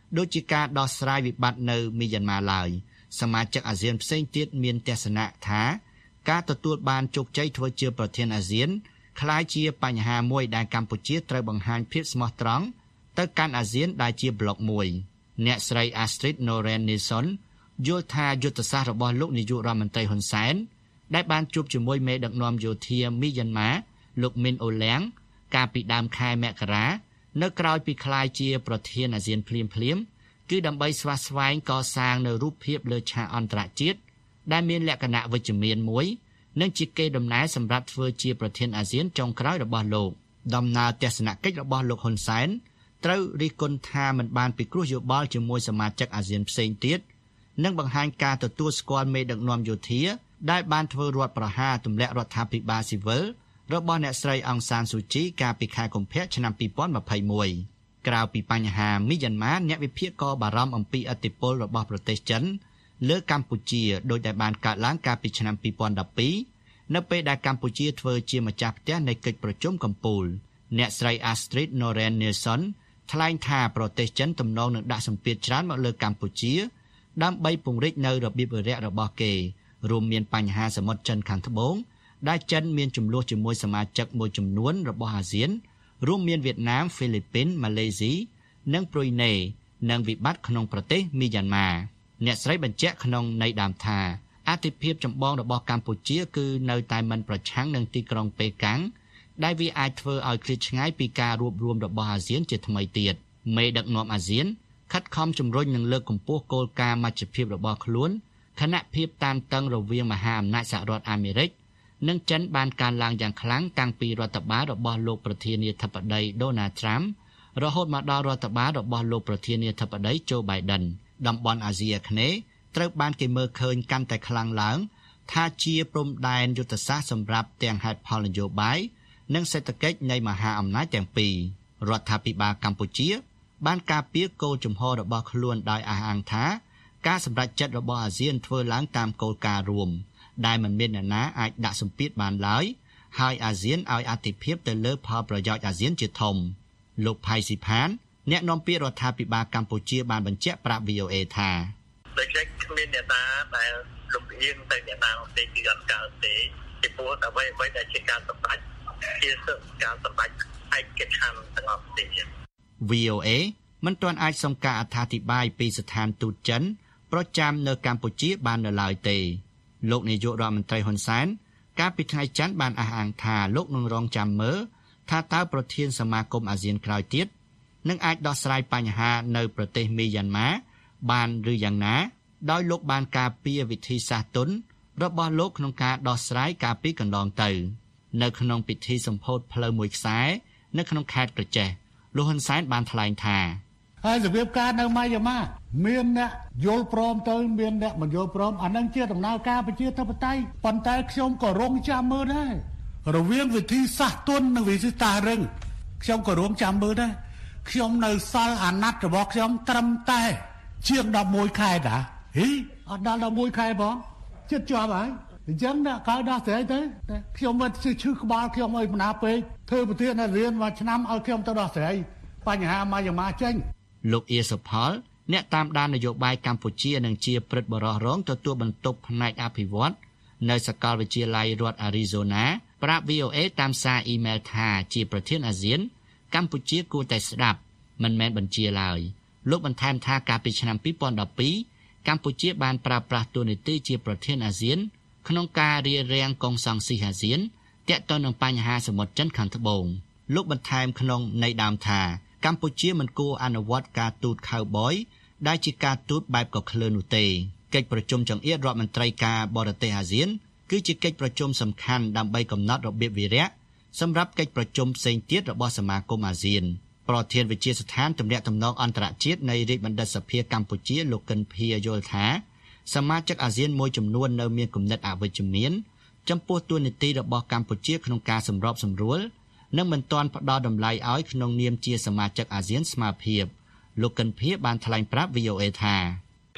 ដូចជាការដោះស្រាយវិបត្តិនៅមីយ៉ាន់ម៉ាឡើយសមាជិកអាស៊ានផ្សេងទៀតមានទស្សនៈថាការទទួលបានជោគជ័យធ្វើជាប្រធានអាស៊ានคล้ายជាបញ្ហាមួយដែលកម្ពុជាត្រូវបង្ហាញភាពស្មោះត្រង់ទៅកាន់អាស៊ានដែលជាប្លុកមួយអ្នកស្រី Astrid Noren Nilsson យល់ថាយុទ្ធសាស្ត្ររបស់លោកនាយករដ្ឋមន្ត្រីហ៊ុនសែនដែលបានជួបជាមួយមេដឹកនាំយោធាមីយ៉ាន់ម៉ាលោកមីនអូឡាំងកាលពីដើមខែមករានៅក្រៅពីក្លាយជាប្រធានអាស៊ានភ្លាមៗគឺដើម្បីស្វាស្វែងកសាងនៅរូបភាពលើឆាកអន្តរជាតិដែលមានលក្ខណៈវិជ្ជមានមួយនិងជាកេរដំណែលសម្រាប់ធ្វើជាប្រធានអាស៊ានចុងក្រោយរបស់លោកដំណើរទស្សនកិច្ចរបស់លោកហ៊ុនសែនត្រូវរិះគន់ថាមិនបានពិគ្រោះយោបល់ជាមួយសមាជិកអាស៊ានផ្សេងទៀតនិងបង្ហាញការទទួលស្គាល់មេដឹកនាំយោធាដែលបានធ្វើរដ្ឋប្រហារទម្លាក់រដ្ឋាភិបាលស៊ីវិលរបស់អ្នកស្រីអង្សានស៊ូជីកាលពីខែកុម្ភៈឆ្នាំពីរពាន់ម្ភៃមួយក្រៅពីបញ្ហាមីយ៉ាន់ម៉ាអ្នកវិភាគក៏បារម្ភអំពីឥទ្ធិពលរបស់ប្រទេសចិនលើកម្ពុជាដោយដែលបានកើតឡើងកាលពីឆ្នាំពីរពាន់ដប់ពីរនៅពេលដែលកម្ពុជាធ្វើជាម្ចាស់ផ្ទះនៃកិច្ចប្រជុំកំពូលអ្នកស្រី Astrid Noren Nilsson ថ្លែងថាប្រទេសចិនទំនងនឹងដាក់សម្ពាធច្រើនមកលើកម្ពុជាដើម្បីពង្រីកនៅរបៀបវារៈរបស់គេរួមមានបញ្ហាសមុទ្រចិនខាងត្បូងដែលចិនមានចំនួនជាមួយសមាជិកមួយចំនួនរបស់អាស៊ានរួមមានវៀតណាមហ្វីលីពីនម៉ាឡេស៊ីនិងប្រុយណេនិងវិបត្តិក្នុងប្រទេសមីយ៉ាន់ម៉ាអ្នកស្រីបញ្ជាក់ក្នុងន័យដើមថាអធិភាពចម្បងរបស់កម្ពុជាគឺនៅតែមិនប្រឆាំងនឹងទីក្រុងប៉េកាំងដែលវាអាចធ្វើឲ្យឃ្លាតឆ្ងាយពីការរួបរวมរបស់អាស៊ានជាថ្មីទៀតមេដឹកនាំអាស៊ានខិតខំជំរុញនិងលើកកម្ពស់គោលការណ៍មជ្ឈភាពរបស់ខ្លួនខណៈភាពតានតឹងរវាងមហាអំណាចសហរដ្ឋអាមេរិកនិងចិនបានកើនឡើងយ៉ាងខ្លាំងតាំងពីរដ្ឋបាលរបស់លោកប្រធានាធិបតី Donald Trump រហូតមកដល់រដ្ឋបាលរបស់លោកប្រធានាធិបតី Joe Biden តំបន់អាស៊ីអាគ្នេយ៍ត្រូវបានគេមើលឃើញកាន់តែខ្លាំងឡើងថាជាព្រំដែនយុទ្ធសាស្ត្រសម្រាប់ទាំងហេតុផលនយោបាយនិងសេដ្ឋកិច្ចនៃមហាអំណាចទាំងពីររដ្ឋាភិបាលកម្ពុជាបានការពារគោលជំហររបស់ខ្លួនដោយអះអាងថាការសម្រេចចិត្តរបស់អាស៊ានធ្វើឡើងតាមគោលការណ៍រួមដែលមិនមានអ្នកណាអាចដាក់សម្ពាធបានឡើយហើយអាស៊ានឲ្យអធិភាពទៅលើផលប្រយោជន៍អាស៊ានជាធំលោកផៃស៊ីផានអ្នកនាំពាក្យរដ្ឋាភិបាលកម្ពុជាបានបញ្ជាក់ប្រាប់ វី អូ អេ ថាដូចជាគ្មានអ្នកណាដែលលំអៀងទៅអ្នកណាទេគឺអត់កើតទេពីព្រោះអ្វីអ្វីដែលជាការសម្រេចជាការសម្រេចឯកច្ឆន្ទទាំងអស់ទេវី អូ អេ មិនទាន់អាចសុំការអត្ថាធិប្បាយពីស្ថានទូតចិនប្រចាំនៅកម្ពុជាបាននៅឡើយទេលោកនាយករដ្ឋមន្ត្រីហ៊ុនសែនកាលពីថ្ងៃច័ន្ទបានអះអាងថាលោកនឹងរងចាំមើលថាតើប្រធានសមាគមអាស៊ានក្រោយទៀតនឹងអាចដោះស្រាយបញ្ហានៅប្រទេសមីយ៉ាន់ម៉ាបានឬយ៉ាងណាដោយលោកបានការពារវិធីសាស្ត្រទុនរបស់លោកក្នុងការដោះស្រាយការពីកន្លងទៅនៅក្នុងពិធីសម្ពោធផ្លូវមួយខ្សែនៅក្នុងខេត្តក្រចេះលោកហ៊ុនសែនបានថ្លែងថាហើយរបៀបការនៅម៉ៃយ៉ាម៉ាមានអ្នកយល់ព្រមទៅមានអ្នកមិនយល់ព្រមអានឹងជាដំណើរការប្រជាធិបតេយ្យប៉ុន្តែខ្ញុំក៏រងចាំមើលដែររវាងវិធីសាស្ត្រទុននិងវិធីសាស្ត្ររឹងខ្ញុំក៏រងចាំមើលដែរខ្ញុំនៅសល់អាណត្តិរបស់ខ្ញុំត្រឹមតែជាងដប់មួយខែតាហីអត់ដល់ដប់មួយខែបងជិតជាប់ហើយអញ្ចឹងអ្នកកៅដោះស្រាយទៅខ្ញុំមិនឈឺឈឺក្បាលខ្ញុំអើយបណ្ណាពេកធ្វើប្រធានរៀនមួយឆ្នាំឲ្យខ្ញុំទៅដោះស្រាយបញ្ហាម៉ៃយ៉ាម៉ាចេញលោកអៀសុផលអ្នកតាមដាននយោបាយកម្ពុជានិងជាព្រឹទ្ធបរិះរងទទួលបន្ទុកផ្នែកអភិវឌ្ឍនៅសាកលវិទ្យាល័យរដ្ឋ Arizona ប្រាប់ វី អូ អេ តាមសារអ៊ីមែលថាជាប្រធានអាស៊ានកម្ពុជាគួរតែស្ដាប់មិនមែនបញ្ជាឡើយលោកបន្ថែមថាកាលពីឆ្នាំពីរពាន់ដប់ពីរកម្ពុជាបានប្រើប្រាស់តួនាទីជាប្រធានអាស៊ានក្នុងការរារាំងកុងសង្ស៊ីអាស៊ានទាក់ទងនឹងបញ្ហាសមុទ្រចិនខាងត្បូងលោកបន្ថែមក្នុងន័យដើមថាកម្ពុជាមិនគួរអនុវត្តការទូតខៅបយដែលជាការទូតបែបកក្លឿននោះទេកិច្ចប្រជុំចង្អៀតរដ្ឋមន្ត្រីការបរទេសអាស៊ានគឺជាកិច្ចប្រជុំសំខាន់ដើម្បីកំណត់របៀបវារៈសម្រាប់កិច្ចប្រជុំផ្សេងទៀតរបស់សមាគមអាស៊ានប្រធានវិទ្យាស្ថានទំនាក់ទំនងអន្តរជាតិនៃរាជបណ្ឌិតសភាកម្ពុជាលោកកិនភីយល់ថាសមាជិកអាស៊ានមួយចំនួននៅមានគំនិតអវិជ្ជមានចំពោះតួនាទីរបស់កម្ពុជាក្នុងការសម្របសម្រួលនិងមិនទាន់ផ្ដល់តម្លៃឲ្យក្នុងនាមជាសមាជិកអាស៊ានស្មើភាពលោកកិនភីបានថ្លែងប្រាប់ វី អូ អេ ថាជាស្ដី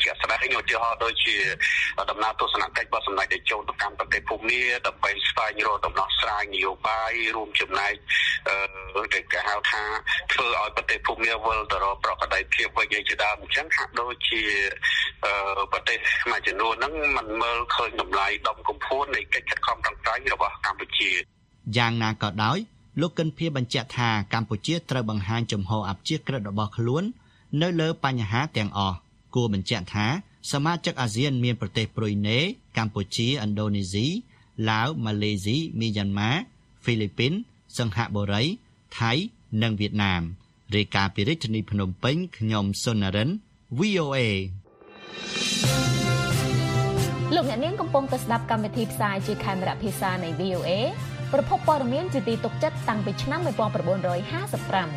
ងឧទាហរណ៍ដូចជាដំណើរទស្សនកិច្ចរបស់សម្ដេចតេជោទៅកាន់ប្រទេសភូមាដើម្បីស្វែងរកដំណោះស្រាយនយោបាយរួមចំណែកអឺដែលគេហៅថាធ្វើឲ្យប្រទេសភូមាវិលទៅរកប្រក្រតីភាពវិញជាដើមអញ្ចឹងហាក់ដូចជាប្រទេសមួយចំនួនហ្នឹងមិនមើលឃើញតម្លៃដុំកំភួននៃកិច្ចខិតខំប្រឹងប្រែងរបស់កម្ពុជាយ៉ាងណាក៏ដោយលោកកិនភៀបញ្ជាក់ថាកម្ពុជាត្រូវបង្ហាញចំហអព្យាក្រឹតរបស់ខ្លួននៅលើបញ្ហាទាំងអស់គួរបញ្ជាក់ថាសមាជិកអាស៊ានមានប្រទេសប្រុយណេកម្ពុជាឥណ្ឌូនេស៊ីឡាវម៉ាឡេស៊ីមីយ៉ាន់ម៉ាហ្វីលីពីនសិង្ហបុរីថៃនិងវៀតណាមរាយការណ៍ពីរាជធានីភ្នំពេញខ្ញុំសុននរិន វី អូ អេលោកអ្នកនាងកំពុងតែស្ដាប់កម្មវិធីផ្សាយជាខេមរៈភាសានៃ វី អូ អេ ប្រភពព័ត៌មានជាទីទុកចិត្តតាំងពីឆ្នាំnineteen fifty-five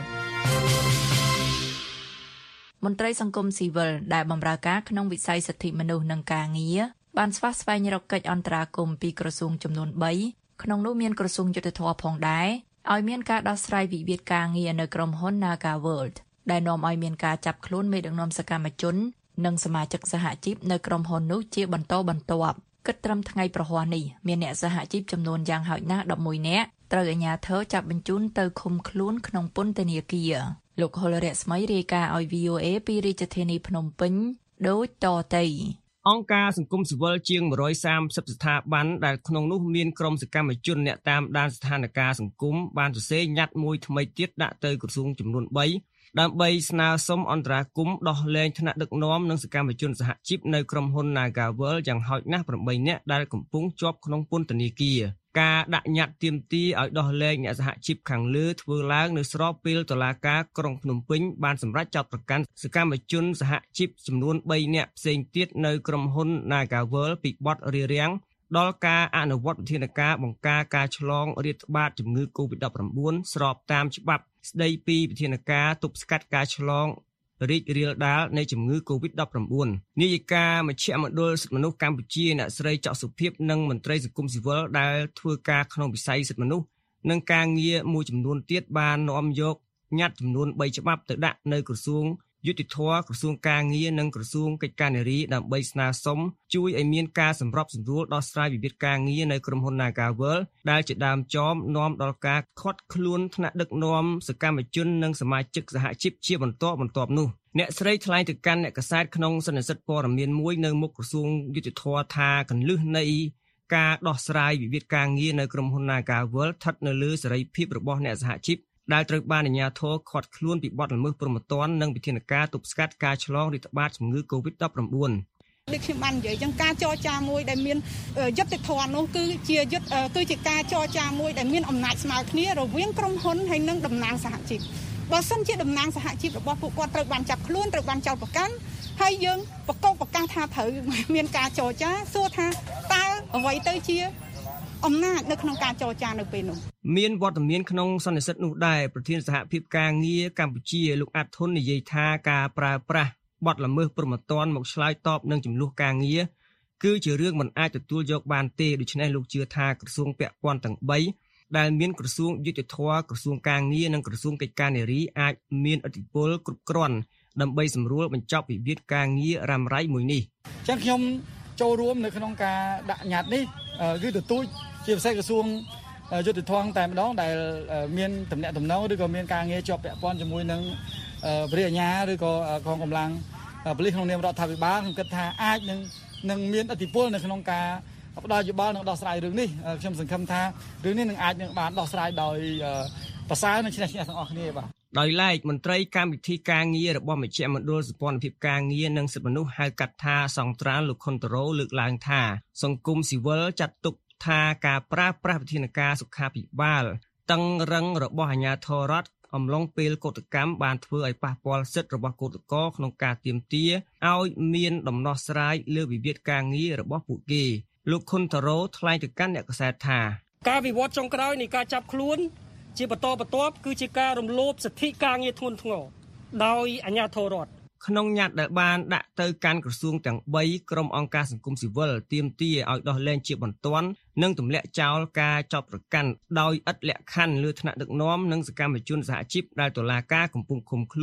មន្ត្រីសង្គមស៊ីវិលដែលបម្រើការក្នុងវិស័យសិទ្ធិមនុស្សនិងការងារបានស្វាស្វែងរកកិច្ចអន្តរាគមន៍ពីក្រសួងចំនួនthreeក្នុងនោះមានក្រសួងយុទ្ធភ័ពផងដែរឲ្យមានការដោះស្រាយវិវាទការងារនៅក្រុមហ៊ុន Naga World ដែលនាំឲ្យមានការចាប់ខ្លួនមេដឹកនាំសកម្មជននិងសមាជិកសហជីពនៅក្រុមហ៊ុននោះជាបន្តបន្ទាប់គិតត្រឹមថ្ងៃប្រហ័សនេះមានអ្នកសហជីពចំនួនយ៉ាងហោចណាស់elevenនាក់ត្រូវអាជ្ញាធរចាប់បញ្ជូនទៅឃុំខ្លួនក្នុងពន្ធនាគារលោកហុលរស្មីរាយការណ៍ឲ្យ វី អូ អេ ពីរាជធានីភ្នំពេញដូចតទៅអង្គការសង្គមស៊ីវិលជាងone hundred thirtyស្ថាប័នដែលក្នុងនោះមានក្រុមសកម្មជនអ្នកតាមដានស្ថានភាពសង្គមបានសរសេរញត្តិមួយថ្មីទៀតដាក់ទៅក្រសួងចំនួនthreeដើម្បីស្នើសុំអន្តរាគមន៍ដោះលែងថ្នាក់ដឹកនាំនិងសកម្មជនសហជីពនៅក្រុមហ៊ុន Naga World យ៉ាងហោចណាស់eightនាក់ដែលកំពុងជាប់ក្នុងពន្ធនាគារការដាក់ញត្តិទាមទារឲ្យដោះលែងអ្នកសហជីពខាងលើធ្វើឡើងនៅស្របពេលតុលាការក្រុងភ្នំពេញបានសម្រេចចោទប្រកាន់សកម្មជនសហជីពចំនួនthreeនាក់ផ្សេងទៀតនៅក្រុមហ៊ុន Naga World ពីបទរារាំងដល់ការអនុវត្តវិធានការបង្ការការឆ្លងរាតត្បាតជំងឺ COVID nineteen ស្របតាមច្បាប់ស្ដីពីវិធានការទប់ស្កាត់ការឆ្លងរីករាលដាលនៃជំងឺ COVID nineteen នាយិកាមជ្ឈមណ្ឌលសិទ្ធិមនុស្សកម្ពុជាអ្នកស្រីច័កសុភិបនិងមន្ត្រីសង្គមស៊ីវិលដែលធ្វើការក្នុងវិស័យសិទ្ធិមនុស្សនិងការងារមួយចំនួនទៀតបាននាំយកញត្តិចំនួនthreeច្បាប់ទៅដាក់នៅក្រសួងយុតិធធម៌ក្រសួងការងារនិងក្រសួងកិច្ចការនារីដើម្បីស្នើសុំជួយឲ្យមានការសម្របសម្រួលដោះស្រាយវិវាទការងារនៅក្រុមហ៊ុន Naga World ដែលជាដើមចមនាំដល់ការខាត់ខ្លួនថ្នាក់ដឹកនាំសកម្មជននិងសមាជិកសហជីពជាបន្តបន្ទាប់នោះអ្នកស្រីថ្លែងទៅកាន់អ្នកកាសែតក្នុងសន្និសីទព័ត៌មានមួយនៅមុខក្រសួងយុតិធធម៌ថាកន្លឹះនៃការដោះស្រាយវិវាទការងារនៅក្រុមហ៊ុន Naga World ស្ថិតនៅលើសេរីភាពរបស់អ្នកសហជីពដែលត្រូវបានអាជ្ញាធរឃាត់ខ្លួនពីបទល្មើសព្រហ្មទណ្ឌនិងវិធានការទប់ស្កាត់ការឆ្លងរាតត្បាតជំងឺ COVID nineteen ដូចខ្ញុំបាននិយាយចឹងការចរចាមួយដែលមានយុត្តិធម៌នោះគឺជាយុទ្ធគឺជាការចរចាមួយដែលមានអំណាចស្មើគ្នារវាងក្រុមហ៊ុនហើយនិងតំណាងសហជីពបើសិនជាតំណាងសហជីពរបស់ពួកគាត់ត្រូវបានចាប់ខ្លួនត្រូវបានចោទប្រកាន់ហើយយើងប្រកបប្រកាសថាត្រូវមានការចរចាសួរថាតើអ្វីទៅជាអំណាចនៅក្នុងការចរចានៅពេលនោះមានវត្តមានក្នុងសន្និសីទនោះដែរប្រធានសហភាពការងារកម្ពុជាលោកអាត់ធុននិយាយថាការប្រើប្រាស់បទល្មើសព្រហ្មទណ្ឌមកឆ្លើយតបនឹងចំនួនការងារគឺជារឿងមិនអាចទទួលយកបានទេដូច្នេះលោកជឿថាក្រសួងពាក់ព័ន្ធទាំងthreeដែលមានក្រសួងយុតិធធម៌ក្រសួងការងារនិងក្រសួងកិច្ចការនារីអាចមានឥទ្ធិពលគ្រប់គ្រាន់ដើម្បីសម្រួលបញ្ចប់វិវាទការងាររ៉ាំរ៉ៃមួយនេះចឹងខ្ញុំចូលរួមនៅក្នុងការដាក់ញត្តិនេះគឺទទូចជាពិសេសក្រសួងយុតិធម៌តែម្ដងដែលមានតំណែងតំណងឬក៏មានការងារជាប់ពាក់ព័ន្ធជាមួយនឹងព្រះអាជ្ញាឬក៏កងកម្លាំងប៉ូលីសក្នុងនាមរដ្ឋាភិបាលខ្ញុំគិតថាអាចនឹងនឹងមានឥទ្ធិពលនៅក្នុងការផ្ដល់យោបល់និងដោះស្រាយរឿងនេះខ្ញុំសង្ឃឹមថារឿងនេះនឹងអាចនឹងបានដោះស្រាយដោយប្រសើរនិងឈ្នះឈ្នះទាំងអស់គ្នាបាទដោយឡែកមន្ត្រីកម្មវិធីការងាររបស់មជ្ឈមណ្ឌលសម្ព័ន្ធភាពការងារនិងសិទ្ធិមនុស្សហៅកាត់ថាសង្ត្រានលោកខុនតរ៉ូលើកឡើងថាសង្គមស៊ីវិលចាត់ទុកថាការប្រើប្រាស់វិធានការសុខាភិបាលតឹងរឹងរបស់អាជ្ញាធររដ្ឋអំឡុងពេលកោតកម្មបានធ្វើឲ្យប៉ះពាល់សិទ្ធិរបស់កោតក្រក្នុងការទាមទារឲ្យមានដំណោះស្រាយលើវិវាទការងាររបស់ពួកគេលោកខុនតារ៉ូថ្លែងទៅកាន់អ្នកកាសែតថាការវិវត្តចុងក្រោយនៃការចាប់ខ្លួនជាបន្តបន្ទាប់គឺជាការរំលោភសិទ្ធិការងារធ្ងន់ធ្ងរដោយអាជ្ញាធររដ្ឋក្នុងញត្តិដែលបានដាក់ទៅកាន់ក្រសួងទាំងthreeក្រុមអង្គការសង្គមស៊ីវិលទាមទារឲ្យដោះលែងជាបន្ទាន់និងទម្លាក់ចោលការចោទប្រកាន់ដោយឥតលក្ខខណ្ឌលើថ្នាក់ដឹកនាំនិងសកម្មជនសហជីពដែលតុលាការកំពុងឃុំខ្លួន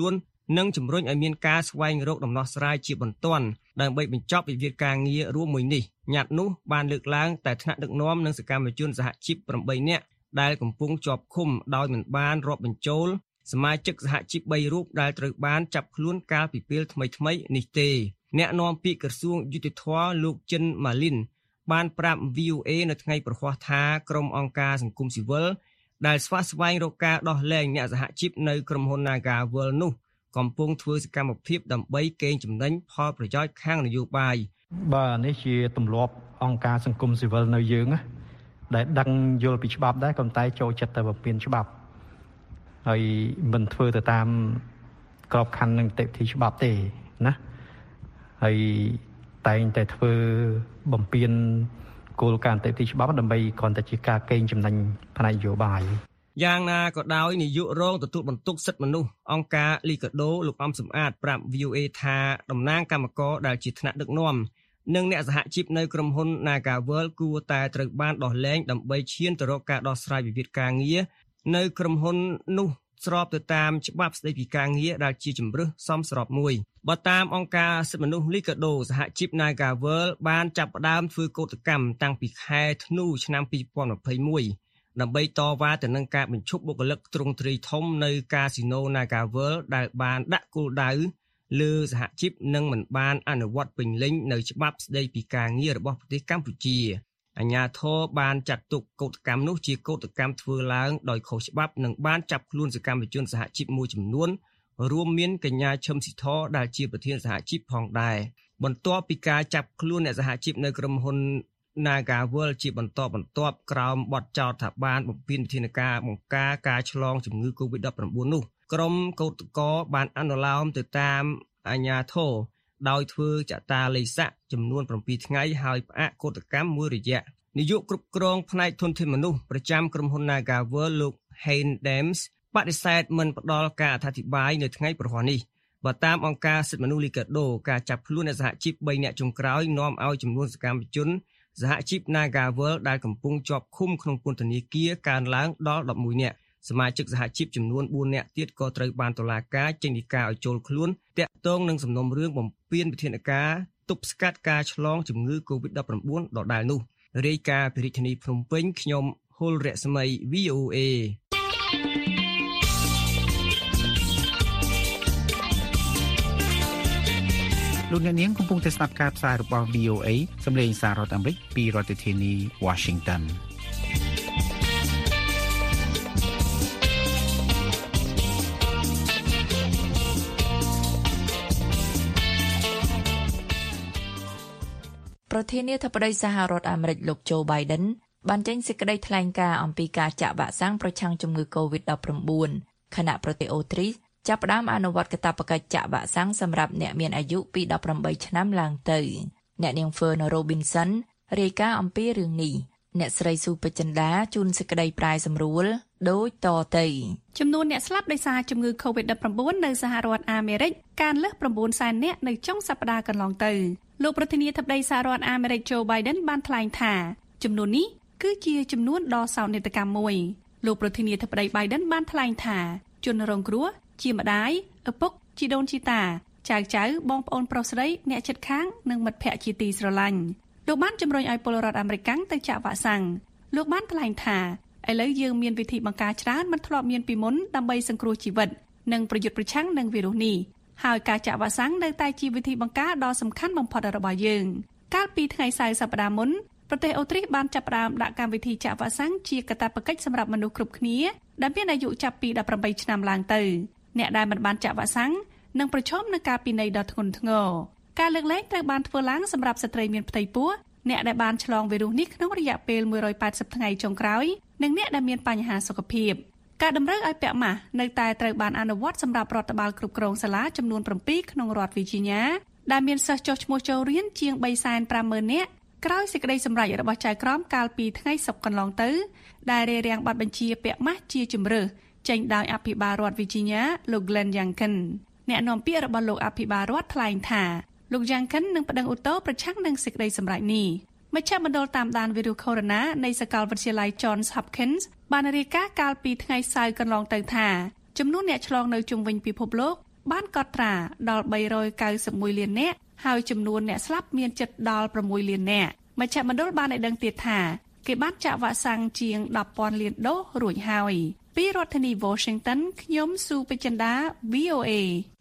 និងជំរុញឲ្យមានការស្វែងរកដំណោះស្រាយជាបន្ទាន់ដើម្បីបញ្ចប់វិវាទការងាររួមមួយនេះញត្តិនោះបានលើកឡើងតែថ្នាក់ដឹកនាំនិងសកម្មជនសហជីពប្រាំបីនាក់ដែលកំពុងជាប់ឃុំដោយមិនបានរាប់បញ្ចូលសមាជិកសហជីពបីរូបដែលត្រូវបានចាប់ខ្លួនកាលពីពេលថ្មីៗនេះទេអ្នកនាំពាក្យក្រសួងយុតិធម៌លោកចិនម៉ាលីនបានប្រាប់ វី អូ เอ នៅថ្ងៃប្រហ័សថាក្រុមអង្គការសង្គមស៊ីវិលដែលស្វាស្វែងរកការដោះលែងអ្នកសហជីពនៅក្រុមហ៊ុន Nagavel នោះកំពុងធ្វើសកម្មភាពដើម្បីកេងចំណេញផលប្រយោជន៍ខាងនយោបាយបាទនេះជាទម្លាប់អង្គការសង្គមស៊ីវិលនៅយើងណាដែលដឹងយល់ពីច្បាប់ដែរក៏តែចូលចិត្តតែបំពេញច្បាប់ហើយមិនធ្វើទៅតាមក្របខ័ណ្ឌនិងនីតិវិធីច្បាប់ទេណាហើយតែងតែធ្វើបំពេញគោលការណ៍នីតិវិធីច្បាប់ដើម្បីគ្រាន់តែជាការកេងចំណេញផ្នែកនយោបាយយ៉ាងណាក៏ដោយនាយករងទទួលបន្ទុកសិទ្ធិមនុស្សអង្គការលីកាដូលោកអំសំអាតប្រាប់ វី អូ เอ ថាតំណាងគណៈកម្មការដែលជាថ្នាក់ដឹកនាំនិងអ្នកសហជីពនៅក្រុមហ៊ុន Nagavel គួរតែត្រូវបានដោះលែងដើម្បីឈានទៅរកការដោះស្រាយវិវាទការងារនៅក្រុមហ៊ុននោះស្របទៅតាមច្បាប់ស្តីពីការងារដែលជាជំរើសសមស្របមួយបើតាមអង្គការសិទ្ធិមនុស្សលីកាដូសហជីព Nagavel បានចាប់ផ្ដើមធ្វើកោតកម្មតាំងពីខែធ្នូឆ្នាំពីរពាន់ម្ភៃមួយដើម្បីតវ៉ាទៅនឹងការបញ្ឈប់បុគ្គលិកទ្រង់ទ្រាយធំនៅកាស៊ីណូ Nagavel ដែលបានដាក់គោលដៅលើសហជីពនិងមិនបានអនុវត្តពេញលេញនៅច្បាប់ស្តីពីការងាររបស់ប្រទេសកម្ពុជាអាជ្ញាធរបានចាត់ទុកកោតកម្មនោះជាកោតកម្មធ្វើឡើងដោយខុសច្បាប់និងបានចាប់ខ្លួនសកម្មជនសហជីពមួយចំនួនរួមមានកញ្ញាឈឹមស៊ីធដែលជាប្រធានសហជីពផងដែរបន្ទាប់ពីការចាប់ខ្លួនអ្នកសហជីពនៅក្រុមហ៊ុន Nagavel ជាបន្តបន្ទាប់ក្រោមបទចោទថាបានបំពានវិធានការបង្ការការឆ្លងជំងឺ កូវីដ ដប់ប្រាំបួន នោះក្រុមកោតក្របានអនុលោមទៅតាមអាជ្ញាធរដោយធ្វើចតាឡេស័កចំនួនប្រាំពីរថ្ងៃហើយផ្អាកកោតកម្មមួយរយៈនាយកគ្រប់គ្រងផ្នែកធនធានមនុស្សប្រចាំក្រុមហ៊ុន Nagavel លោក Hein Dems បដិសេធមិនផ្ដល់ការអធិប្បាយនៅថ្ងៃប្រហ័សនេះបើតាមអង្គការសិទ្ធិមនុស្សលីកាដូការចាប់ខ្លួនអ្នកសហជីពបីនាក់ចុងក្រោយនាំឲ្យចំនួនសកម្មជនសហជីព Nagavel ដែលកំពុងជាប់ឃុំក្នុងពន្ធនាគារកើនឡើងដល់ដប់មួយនាក់សមាជិកសហជីពចំនួនបួននាក់ទៀតក៏ត្រូវបានតុលាការចេញដីកាឲ្យចូលខ្លួនតាក់ទងនឹងសំណុំរឿងបំពានវិធានការទប់ស្កាត់ការឆ្លងជំងឺ កូវីដ ដប់ប្រាំបួន ដដែលនោះរាយការណ៍ពីរាជធានីភ្នំពេញខ្ញុំហុលរស្មី វី អូ เอលោកអ្នកនាងកំពុងតែស្ដាប់ការផ្សាយរបស់ វី អូ เอ សម្លេងសាររដ្ឋអាមេរិកពីរដ្ឋធានី Washington ប្រធានាធិបតីសហរដ្ឋអាមេរិកលោក Joe Biden បានចេញសេចក្តីថ្លែងការណ៍អំពីការចាក់វ៉ាក់សាំងប្រឆាំងជំងឺ កូវីដ ដប់ប្រាំបួន ខណៈប្រទេសអូទ្រីសចាប់ផ្ដើមអនុវត្តកាតព្វកិច្ចចាក់វ៉ាក់សាំងសម្រាប់អ្នកមានអាយុពីដប់ប្រាំបីឆ្នាំឡើងទៅអ្នកនាង Fern Robinson រាយការណ៍អំពីរឿងនេះអ្នកស្រីស៊ូពេជ្រចិន្តាជូនសេចក្តីប្រាយសម្រួលដូចតទៅចំនួនអ្នកស្លាប់ដោយសារជំងឺ កូវីដ ដប់ប្រាំបួន នៅសហរដ្ឋអាមេរិកកើនលើស៩សែននាក់នៅចុងសប្តាហ៍កន្លងទៅលោកប្រធានាធិបតីសហរដ្ឋអាមេរិក Joe Biden បានថ្លែងថាចំនួននេះគឺជាចំនួនដ៏សោកនាដកម្មមួយលោកប្រធានាធិបតី Biden បានថ្លែងថាជនរងគ្រោះជាម្ដាយឪពុកជីដូនជីតាចៅចៅបងប្អូនប្រុសស្រីអ្នកជិតខាងនិងមិត្តភ័ក្តិជាទីស្រឡាញ់លោកបានជំរុញឲ្យពលរដ្ឋអាមេរិកទៅចាក់វ៉ាក់សាំងលោកបានថ្លែងថាឥឡូវយើងមានវិធីបង្ការច្រើនមិនធ្លាប់មានពីមុនដើម្បីសង្គ្រោះជីវិតនិងប្រយុទ្ធប្រឆាំងនឹងវីរុសនេះហើយការចាក់វ៉ាក់សាំងនៅតែជាវិធីបង្ការដ៏សំខាន់បំផុតរបស់យើងកាលពីថ្ងៃសៅរ៍សប្តាហ៍មុនប្រទេសអូទ្រីសបានចាប់ផ្ដើមដាក់កម្មវិធីចាក់វ៉ាក់សាំងជាកាតព្វកិច្ចសម្រាប់មនុស្សគ្រប់គ្នាដែលមានអាយុចាប់ពីដប់ប្រាំបីឆ្នាំឡើងទៅអ្នកដែលមិនបានចាក់វ៉ាក់សាំងនឹងប្រឈមនឹងការពិន័យដ៏ធ្ងន់ធ្ងរការលើកលែងត្រូវបានធ្វើឡើងសម្រាប់ស្ត្រីមានផ្ទៃពោះអ្នកដែលបានឆ្លងវីរុសនេះក្នុងរយៈពេលមួយរយប៉ែតសិបថ្ងៃចុងក្រោយនិងអ្នកដែលមានបញ្ហាសុខភាពការតម្រូវឲ្យពាក់ម៉ាស់នៅតែត្រូវបានអនុវត្តសម្រាប់រដ្ឋបាលគ្រប់គ្រងសាលាចំនួន7ក្នុងរដ្ឋ Virginia ដែលមានសិស្សចុះឈ្មោះចូលរៀនជាង បីសែនប្រាំម៉ឺន នាក់ក្រោយសេចក្តីសម្រេចរបស់ចៅក្រមកាលពីថ្ងៃសុក្រកន្លងទៅដែលរារាំងបទបញ្ជាពាក់ម៉ាស់ជាជំរើសចេញដោយអភិបាលរដ្ឋ Virginia លោក Glenn Youngkin អ្នកនាំពាក្យរបស់លោកអភិបាលរដ្ឋថ្លែងថាលោក Youngkin នឹងប្តឹងឧទ្ធរណ៍ប្រឆាំងនឹងសេចក្តីសម្រេចនេះមជ្ឈមណ្ឌលតាមដានវីរុសកូវីដ នៃសាកលវិទ្យាល័យ Johns Hopkins បានរាយការណ៍កាលពីថ្ងៃសៅរ៍កន្លងទៅថាចំនួនអ្នកឆ្លងនៅជុំវិញពិភពលោកបានកត់ត្រាដល់បីរយកៅសិបមួយលាននាក់ហើយចំនួនអ្នកស្លាប់មានជិតដល់ប្រាំមួយលាននាក់មជ្ឈមណ្ឌលបានឲ្យដឹងទៀតថាគេបានចាក់វ៉ាក់សាំងជាងដប់ពាន់លានដូសរួចហើយពីរដ្ឋធានី Washington ខ្ញុំស៊ូពេជ្រចិន្តា វី អូ เอ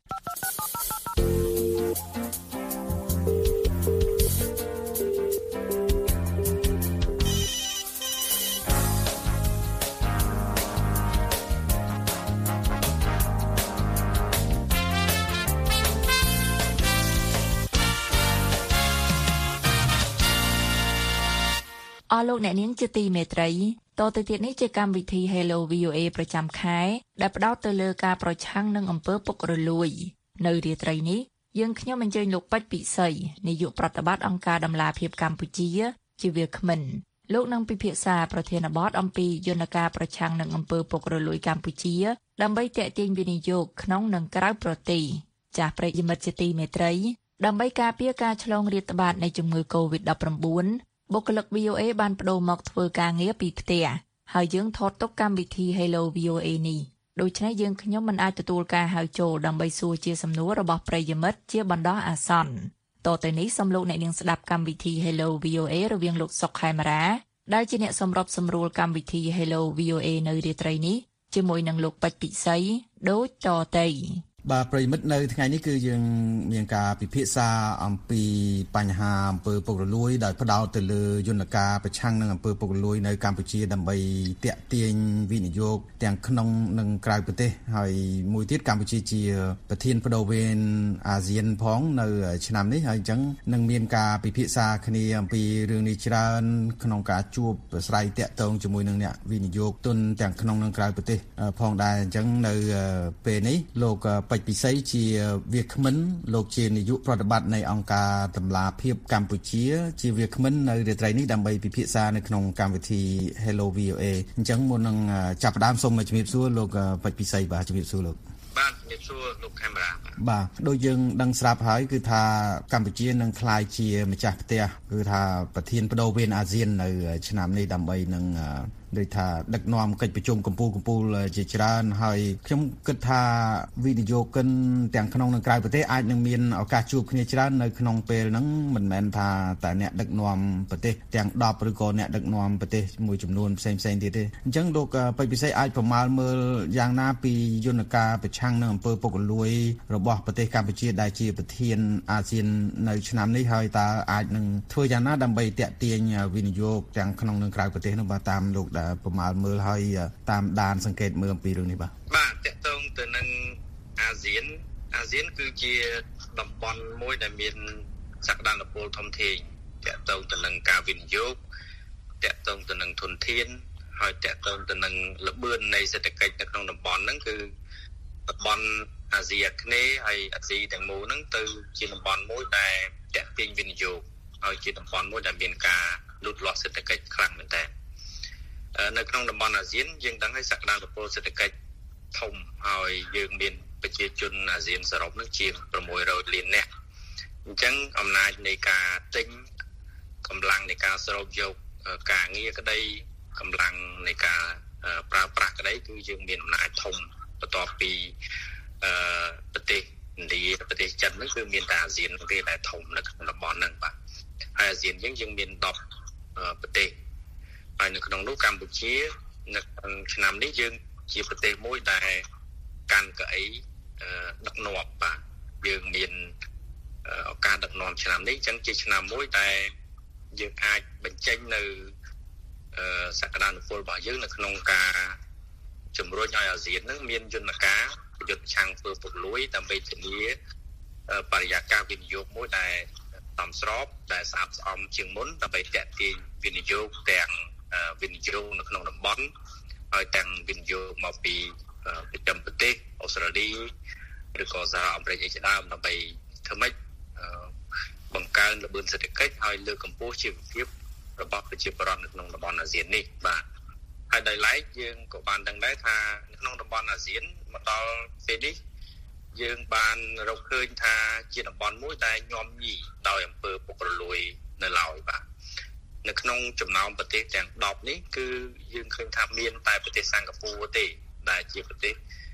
អស់លោកអ្នកនាងជាទីមេត្រីតទៅទៀតនេះជាកម្មវិធី Hello វី អូ เอ ប្រចាំខែដែលផ្ដោតទៅលើការប្រឆាំងនឹងអំពើពុករលួយនៅរាត្រីនេះយើងខ្ញុំអញ្ជើញលោកពេជ្រពិសីនាយកប្រតិបត្តិអង្គការដំឡាភិបកម្ពុជាជាវាគ្មិនលោកនឹងពិភាក្សាប្រធានបទអំពីយន្តការប្រឆាំងនឹងអំពើពុករលួយកម្ពុជាដើម្បីទាក់ទាញវិនិយោគក្នុងនិងក្រៅប្រទេសចាស់ប្រិយមិត្តជាទីមេត្រីដើម្បីការពារការឆ្លងរាតត្បាតនៃជំងឺ កូវីដ ដប់ប្រាំបួនបុគ្គលិក វី អូ เอ បានប្តូរមកធ្វើការងារពីផ្ទះហើយយើងថតទុកកម្មវិធី Hello វី អូ เอ នេះដូច្នេះយើងខ្ញុំមិនអាចទទួលការហៅចូលដើម្បីសួរជាសំណួររបស់ប្រិយមិត្តជាបណ្ដោះអាសន្នតទៅនេះសូមលោកអ្នកនាងស្ដាប់កម្មវិធី Hello វី អូ เอ រវាងលោកសុកខេមរាដែលជាអ្នកសម្របសម្រួលកម្មវិធី Hello វី អូ เอ នៅរាត្រីនេះជាមួយនឹងលោកពេជ្រពិសីដូចតទៅបាទប្រិមិត្តនៅថ្ងៃនេះគឺយើងមានការពិភាក្សាអំពីបញ្ហាអំពើពុករលួយដោយផ្ដោតទៅលើយន្តការប្រឆាំងនឹងអំពើពុករលួយនៅកម្ពុជាដើម្បីទាក់ទាញវិនិយោគទាំងក្នុងនិងក្រៅប្រទេសហើយមួយទៀតកម្ពុជាជាប្រធានបដូវវេនអាស៊ានផងនៅឆ្នាំនេះហើយអញ្ចឹងនឹងមានការពិភាក្សាគ្នាអំពីរឿងនេះច្រើនក្នុងការជួបប្រស្រ័យតាក់ទងជាមួយនឹងអ្នកវិនិយោគទុនទាំងក្នុងនិងក្រៅប្រទេសផងដែរអញ្ចឹងនៅពេលនេះលោកពិសីជាវាគ្មិនលោកជានាយកប្រតិបត្តិនៃអង្គការតម្លាភាពកម្ពុជាជាវាគ្មិននៅរាត្រីនេះដើម្បីពិភាក្សានៅក្នុងកម្មវិធី Hello វី អូ เอ អញ្ចឹងមុននឹងចាប់ផ្ដើមសូមជំរាបសួរលោកពេជ្រពិសីបាទជំរាបសួរលោកបាទជំរាបសួរលោកខេមរាបាទដូចយើងដឹងស្រាប់ហើយគឺថាកម្ពុជានឹងក្លាយជាម្ចាស់ផ្ទះគឺថាប្រធានបដូវវេនអាស៊ាននៅឆ្នាំនេះដើម្បីនឹងដូចថាដឹកនាំកិច្ចប្រជុំកម្ពុជាកម្ពុជាជាច្រើនហើយខ្ញុំគិតថាវិនិយោគិនទាំងក្នុងនិងក្រៅប្រទេសអាចនឹងមានឱកាសជួបគ្នាច្រើននៅក្នុងពេលហ្នឹងមិនមែនថាតែអ្នកដឹកនាំប្រទេសទាំងដប់ឬក៏អ្នកដឹកនាំប្រទេសមួយចំនួនផ្សេងផ្សេងទៀតទេអញ្ចឹងលោកពេជ្រពិសីអាចប្រមាលមើលយ៉ាងណាពីយន្តការប្រឆាំងនឹងអំពើពុករលួយរបស់ប្រទេសកម្ពុជាដែលជាប្រធានអាស៊ាននៅឆ្នាំនេះហើយតើអាចនឹងធ្វើយ៉ាងណាដើម្បីទាក់ទាញវិនិយោគទាំងក្នុងនិងក្រៅប្រទេសនោះបាទតាមលោកដែលប្រមាលមើលហើយតាមដានសង្កេតមើលអំពីរឿងនេះបាទបាទតកតងទៅនឹងអាស៊ានអាស៊ានគឺជាតំបន់មួយដែលមានសក្តានុពលធំធេងតកតងទៅនឹងការវិនិយោគតកតងទៅនឹងធនធានហើយតកតងទៅនឹងល្បឿននៃសេដ្ឋកិច្ចនៅក្នុងតំបន់ហ្នឹងគឺតំបន់អាស៊ីអាគ្នេយ៍ហើយអាស៊ីទាំងមូលហ្នឹងទៅជាតំបន់មួយដែលតាក់ទាញវិនិយោគហើយជាតំបន់មួយដែលមានការលូតលាស់សេដ្ឋកិច្ចខ្លាំងមែនទែននៅក្នុងតំបន់អាស៊ានយើងដឹងហើយសក្តានុពលសេដ្ឋកិច្ចធំហើយយើងមានប្រជាជនអាស៊ានសរុបនឹងជាងប្រាំមួយរយលាននាក់អញ្ចឹងអំណាចនៃការទិញកម្លាំងនៃការស្រូបយកការងារក្តីកម្លាំងនៃការប្រើប្រាស់ក្តីគឺយើងមានអំណាចធំបន្ទាប់ពីអឺប្រទេសឥណ្ឌាប្រទេសចិនហ្នឹងគឺមានតែអាស៊ានទេដែលធំនៅក្នុងតំបន់ហ្នឹងបាទហើយអាស៊ានយើងយើងមានដប់ប្រទេសហើយនៅក្នុងនោះកម្ពុជានៅក្នុងឆ្នាំនេះយើងជាប្រទេសមួយដែលកាន់កៅអីដឹកនាំបាទយើងមានឱកាសដឹកនាំឆ្នាំនេះអញ្ចឹងជាឆ្នាំមួយដែលយើងអាចបញ្ចេញនៅសក្តានុពលរបស់យើងនៅក្នុងការជំរុញឲ្យអាស៊ាននឹងមានយន្តការយុទ្ធឆាំងធ្វើពុករលួយដើម្បីធានាបរិយាកាសវិនិយោគមួយដែលសមស្របដែលស្អាតស្អំជាងមុនដើម្បីទាក់ទាញវិនិយោគទាំងវិនិយោគនៅក្នុងតំបន់ហើយទាំងវិនិយោគមកពីប្រចាំប្រទេសអូស្ត្រាលីឬក៏សហរដ្ឋអាមេរិកជាដើមដើម្បីធ្វើម៉េចបង្កើនល្បឿនសេដ្ឋកិច្ចហើយលើកកម្ពស់ជីវភាពរបស់ប្រជាពលរដ្ឋនៅក្នុងតំបន់អាស៊ាននេះបាទហើយដោយឡែកយើងក៏បានដឹងដែរថាក្នុងតំបន់អាស៊ានមកដល់ពេលនេះយើងបានរកឃើញថាជាតំបន់មួយដែលញោមញីដោយអំពើពុករលួយនៅឡើយបាទនៅក្នុងចំណោមប្រទេសទាំងដប់នេះគឺយើងឃើញថាមានតែប្រទេសសិង្ហបុរីទេដែលជាប្រទេស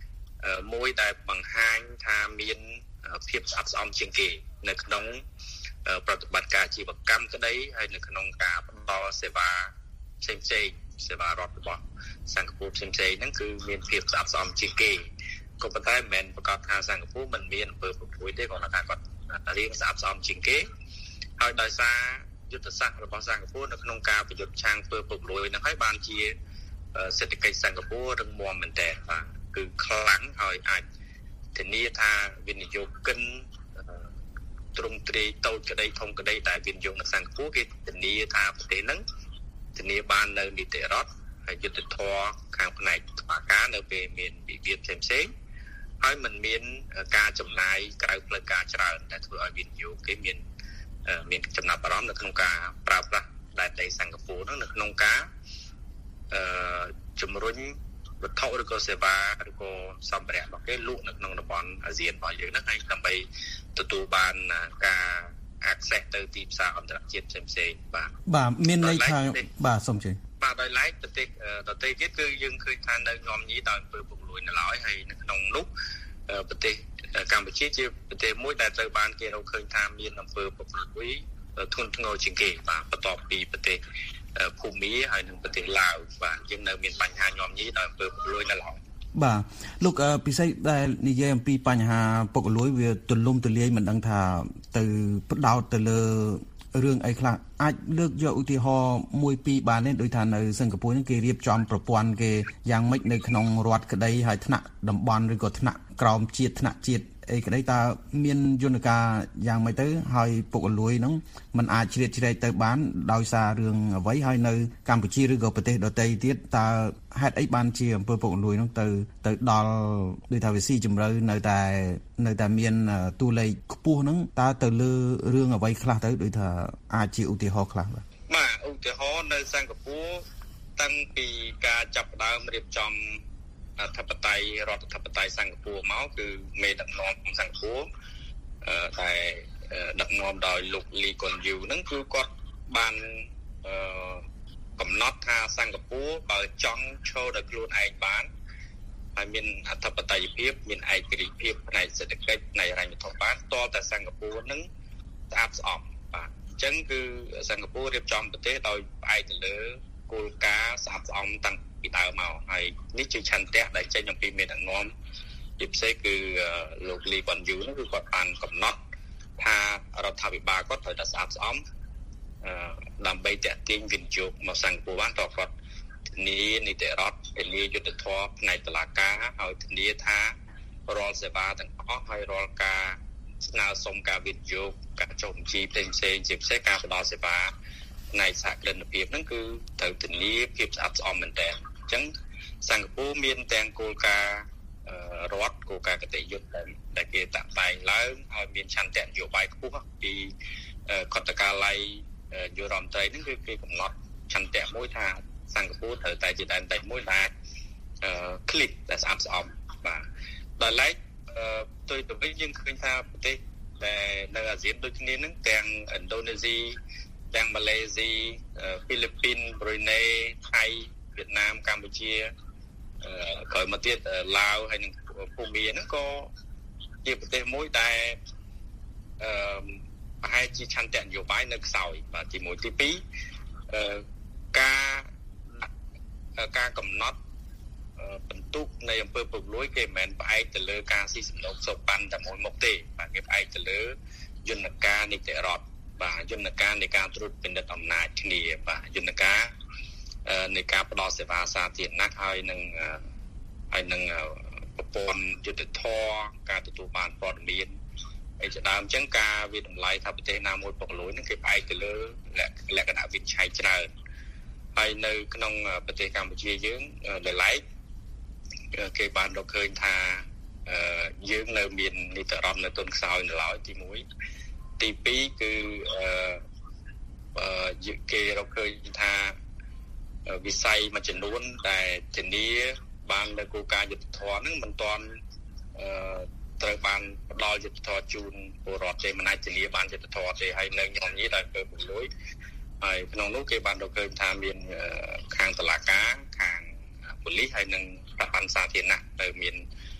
មួយដែលបង្ហាញថាមានភាពស្អាតស្អំជាងគេនៅក្នុងប្រតិបត្តិការជីវកម្មក្តីហើយនៅក្នុងការផ្ដល់សេវាផ្សេងៗសេវារដ្ឋរបស់សិង្ហបុរីផ្សេងៗហ្នឹងគឺមានភាពស្អាតស្អំជាងគេក៏ប៉ុន្តែមិនមែនប្រកាសថាសិង្ហបុរីមិនមានអំពើពុករលួយទេគាត់ថាគាត់រៀងស្អាតស្អំជាងគេហើយដោយសារយុទ្ធសាស្ត្ររបស់សិង្ហបុរីនៅក្នុងការប្រយុទ្ធឆាំងអំពើពុករលួយហ្នឹងហើយបានជាសេដ្ឋកិច្ចសិង្ហបុរីរឹងមាំមែនតើបាទគឺខ្លាំងហើយអាចធានាថាវិនិយោគិនទ្រង់ទ្រាយតូចក្តីធំក្តីដែលវិនិយោគនៅសិង្ហបុរីគេធានាថាប្រទេសហ្នឹងធានាបាននៅនីតិរដ្ឋហើយយុត្តិធម៌ខាងផ្នែកថ្នាក់ការនៅពេលមានវិវាទផ្សេងៗហើយมันមានការចំណាយក្រៅផ្លូវការច្រើនដែលធ្វើឲ្យវិនិយោគគេមានមានចំណាប់អារម្មណ៍នៅក្នុងការប្រើប្រាស់ដែនដីសិង្ហបុរីហ្នឹងនៅក្នុងការអឺជំរុញវត្ថុឬក៏សេវាឬក៏សម្ភារៈរបស់គេលក់នៅក្នុងតំបន់អាស៊ានរបស់យើងហ្នឹងហើយដើម្បីទទួលបានការ access ទៅទីផ្សារអន្តរជាតិផ្សេងៗបាទបាទមានន័យថាបាទសូមជឿបាទដោយឡែកប្រទេសដទៃទៀតគឺយើងឃើញថានៅញោមញីដោយអំពើពុករលួយនៅឡើយហើយនៅក្នុងនោះប្រទេសកម្ពុជាជាប្រទេសមួយដែលត្រូវបានគេរកឃើញថាមានអំពើពុករលួយធ្ងន់ធ្ងរជាងគេបាទបន្ទាប់ពីប្រទេសភូមាហើយនិងប្រទេសឡាវបាទយើងនៅមានបញ្ហាញោមញីដោយអំពើពុករលួយនៅឡើយបាទលោកពិសេសដែលនិយាយអំពីបញ្ហាពុករលួយវាទលំទលាយមិនដឹងថាទៅផ្ដោតទៅលើរឿងអីខ្លះអាចលើកយកឧទាហរណ៍មួយពីរបានទេដូចថានៅសិង្ហបុរីហ្នឹងគេរៀបចំប្រព័ន្ធគេយ៉ាងម៉េចនៅក្នុងរដ្ឋក្តីហើយថ្នាក់តំបន់ឬក៏ថ្នាក់ក្រោមជាតិថ្នាក់ជាតិអីក្តីតើមានយន្តការយ៉ាងម៉េចទៅហើយពុករលួយហ្នឹងมันអាចជ្រៀតជ្រែកទៅបានដោយសាររឿងអ្វីហើយនៅកម្ពុជាឬក៏ប្រទេសដទៃទៀតតើហេតុអីបានជាអំពើពុករលួយហ្នឹងទៅទៅដល់ដូចថាវាស៊ីជម្រៅនៅតែនៅតែមានតួលេខខ្ពស់ហ្នឹងតើទៅលើរឿងអ្វីខ្លះទៅដូចថាអាចជាឧទាហរណ៍ខ្លះបាទបាទឧទាហរណ៍នៅសិង្ហបុរីតាំងពីការចាប់ផ្ដើមរៀបចំអធិបតេយ្យរដ្ឋធិបតេយ្យសិង្ហបុរីមកគឺមេដឹកនាំសិង្ហបុរីអឺតែដឹកនាំដោយលោកលីកុនយូហ្នឹងគឺគាត់បានអឺកំណត់ថាសិង្ហបុរីបើចង់ឈរដោយខ្លួនឯងបានហើយមានអធិបតេយ្យភាពមានឯករាជ្យភាពផ្នែកសេដ្ឋកិច្ចផ្នែកហិរញ្ញវត្ថុបានតតែសិង្ហបុរីហ្នឹងស្អាតស្អំបាទអញ្ចឹងគឺសិង្ហបុរីរៀបចំប្រទេសដោយផ្អែកទៅលើគោលការណ៍ស្អាតស្អំតាំងពីដើមមកហើយនេះជាឆន្ទៈដែលចេញអំពីមេដឹកនាំជាពិសេសគឺលោកលីវ៉ាន់យូនោះគឺគាត់បានកំណត់ថារដ្ឋាភិបាលគាត់ត្រូវតែស្អាតស្អំអឺដើម្បីទាក់ទាញវិនិយោគមកសិង្ហបុរីបានតើគាត់ធានានីតិរដ្ឋធានាយុត្តិធម៌ផ្នែកតុលាការហើយធានាថារាល់សេវាទាំងអស់ហើយរាល់ការស្នើសុំការវិនិយោគការចុះបញ្ជីផ្សេងផ្សេងជាពិសេសការផ្ដល់សេវានៃសហគ្រិនភាពហ្នឹងគឺត្រូវធានាភាពស្អាតស្អំមែនតើអញ្ចឹងសិង្ហបុរីមានទាំងគោលការណ៍រដ្ឋគោលការណ៍គតិយុត្តដែលគេតាក់តែងឡើងហើយមានឆន្ទៈនយោបាយខ្ពស់ពីកតកាល័យយុរដ្ឋមន្ត្រីហ្នឹងគឺគេកំណត់ឆន្ទៈមួយថាសិង្ហបុរីត្រូវតែជាដែនដីមួយដែលคลิกដែលស្អាតស្អំបាទដល់ឡែកផ្ទុយទៅវិញយើងឃើញថាប្រទេសដែលនៅអាស៊ានដូចគ្នាហ្នឹងទាំងឥណ្ឌូនេស៊ីទាំងម៉ាឡេស៊ីហ្វីលីពីនប្រ៊ុយណេថៃវៀតណាមកម្ពុជាក្រោយមកទៀតឡាវហើយនិងភូមាហ្នឹងក៏ជាប្រទេសមួយដែលអឺប្រហែលជាឆន្ទៈនយោបាយនៅខ្សោយបាទទីមួយទីពីរអឺការការកំណត់បន្ទុកនៃអំពើពុករលួយគេមិនមែនផ្អែកទៅលើការស៊ីសំណូកសូកប៉ាន់តែមួយមុខទេបាទគេផ្អែកទៅលើយន្តការនីតិរដ្ឋបាទយន្តការនៃការត្រួតពិនិត្យអំណាចគ្នាបាទយន្តការនៃការផ្ដល់សេវាសាធារណៈហើយនឹងហើយនឹងប្រព័ន្ធយុត្តិធម៌ការទទួលបានព័ត៌មានអីជាដើមអញ្ចឹងការវិតម្លៃថាប្រទេសណាមួយពុករលួយហ្នឹងគេផ្អែកទៅលើលក្ខណៈវិនិច្ឆ័យច្រើនហើយនៅក្នុងប្រទេសកម្ពុជាយើងដែលឡែកគេបានរកឃើញថាយើងនៅមាននីតិរដ្ឋនៅទុនខ្សោយនៅឡើយទីមួយទីពីរគឺអឺគេរកឃើញថាវិស័យមួយចំនួនដែលធានាបាននៅគោលការណ៍យុត្តិធម៌ហ្នឹងមិនទាន់អឺត្រូវបានផ្ដល់យុត្តិធម៌ជូនពលរដ្ឋទេមិនអាចធានាបានយុត្តិធម៌ទេហើយនៅខ្ញុំនេះដែលធ្វើពុករលួយហើយក្នុងនោះគេបានរកឃើញថាមានខាងតុលាការខាងប៉ូលីសហើយនិងប្រព័ន្ធសាធារណៈទៅមានអំ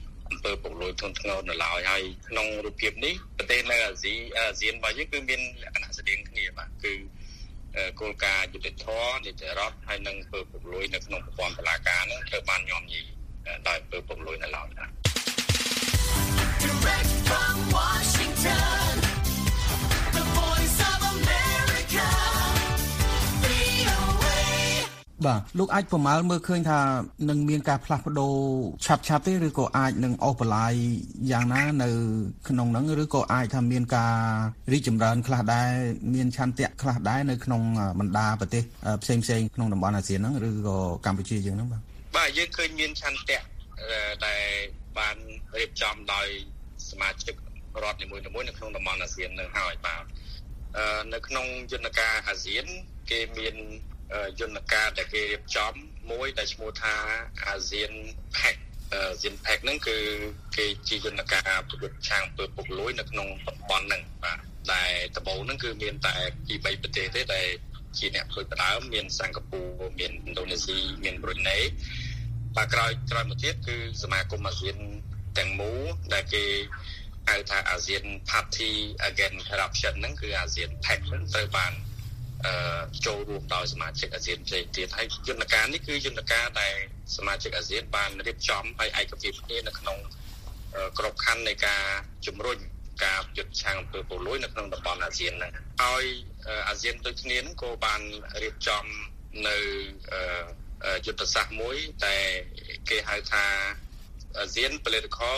ពើពុករលួយធ្ងន់ធ្ងរនៅឡើយហើយក្នុងរូបភាពនេះប្រទេសនៅអាស៊ីអាស៊ានរបស់យើងគឺមានលក្ខណៈស្តៀងគ្នាបាទគឺគោលការណ៍យុត្តិធម៌នីតិរដ្ឋហើយនិងពើពុករលួយនៅក្នុងប្រព័ន្ធតុលាការហ្នឹងត្រូវបានញោមញីដោយពើពុករលួយនៅឡើយបាទ Direct from Washington, the voice of America, វី អូ เอបាទលោកអាចប្រមាលមើលឃើញថានឹងមានការផ្លាស់ប្ដូរឆាប់ឆាប់ទេឬក៏អាចនឹងអូសបន្លាយយ៉ាងណានៅក្នុងហ្នឹងឬក៏អាចថាមានការរីកចម្រើនខ្លះដែរមានឆន្ទៈខ្លះដែរនៅក្នុងបណ្ដាប្រទេសផ្សេងផ្សេងក្នុងតំបន់អាស៊ានហ្នឹងឬក៏កម្ពុជាយើងហ្នឹងបាទបាទយើងឃើញមានឆន្ទៈដែលបានរៀបចំដោយសមាជិករដ្ឋនីមួយៗនៅក្នុងតំបន់អាស៊ាននឹងហើយបាទនៅក្នុងយន្តការអាស៊ានគេមានយន្តការដែលគេរៀបចំមួយដែលឈ្មោះថាអាស៊ាន Pact អាស៊ាន Pact ហ្នឹងគឺគេជាយន្តការប្រយុទ្ធឆាងពើពុករលួយនៅក្នុងតំបន់ហ្នឹងបាទដែលដំបូងហ្នឹងគឺមានតែពីរប្រទេសទេដែលជាអ្នកធ្វើផ្ដើមមានសិង្ហបុរីមានឥណ្ឌូនេស៊ីមានប្រ៊ុយណេបាទក្រោយក្រោយមកទៀតគឺសមាគមអាស៊ានទាំងមូលដែលគេហៅថាអាស៊ាន Party Against Corruption ហ្នឹងគឺអាស៊ាន Pact ហ្នឹងត្រូវបានអឺចូលរួមដោយសមាជិកអាស៊ានផ្សេងទៀតហើយយន្តការនេះគឺយន្តការដែលសមាជិកអាស៊ានបានរៀបចំឲ្យឯកភាពគ្នានៅក្នុងក្របខ័ណ្ឌនៃការជំរុញការយុទ្ធឆាងអំពើពុករលួយនៅក្នុងតំបន់អាស៊ានហ្នឹងហើយអាស៊ានដូចគ្នាហ្នឹងក៏បានរៀបចំនៅយុទ្ធសាស្ត្រមួយតែគេហៅថា ASEAN Political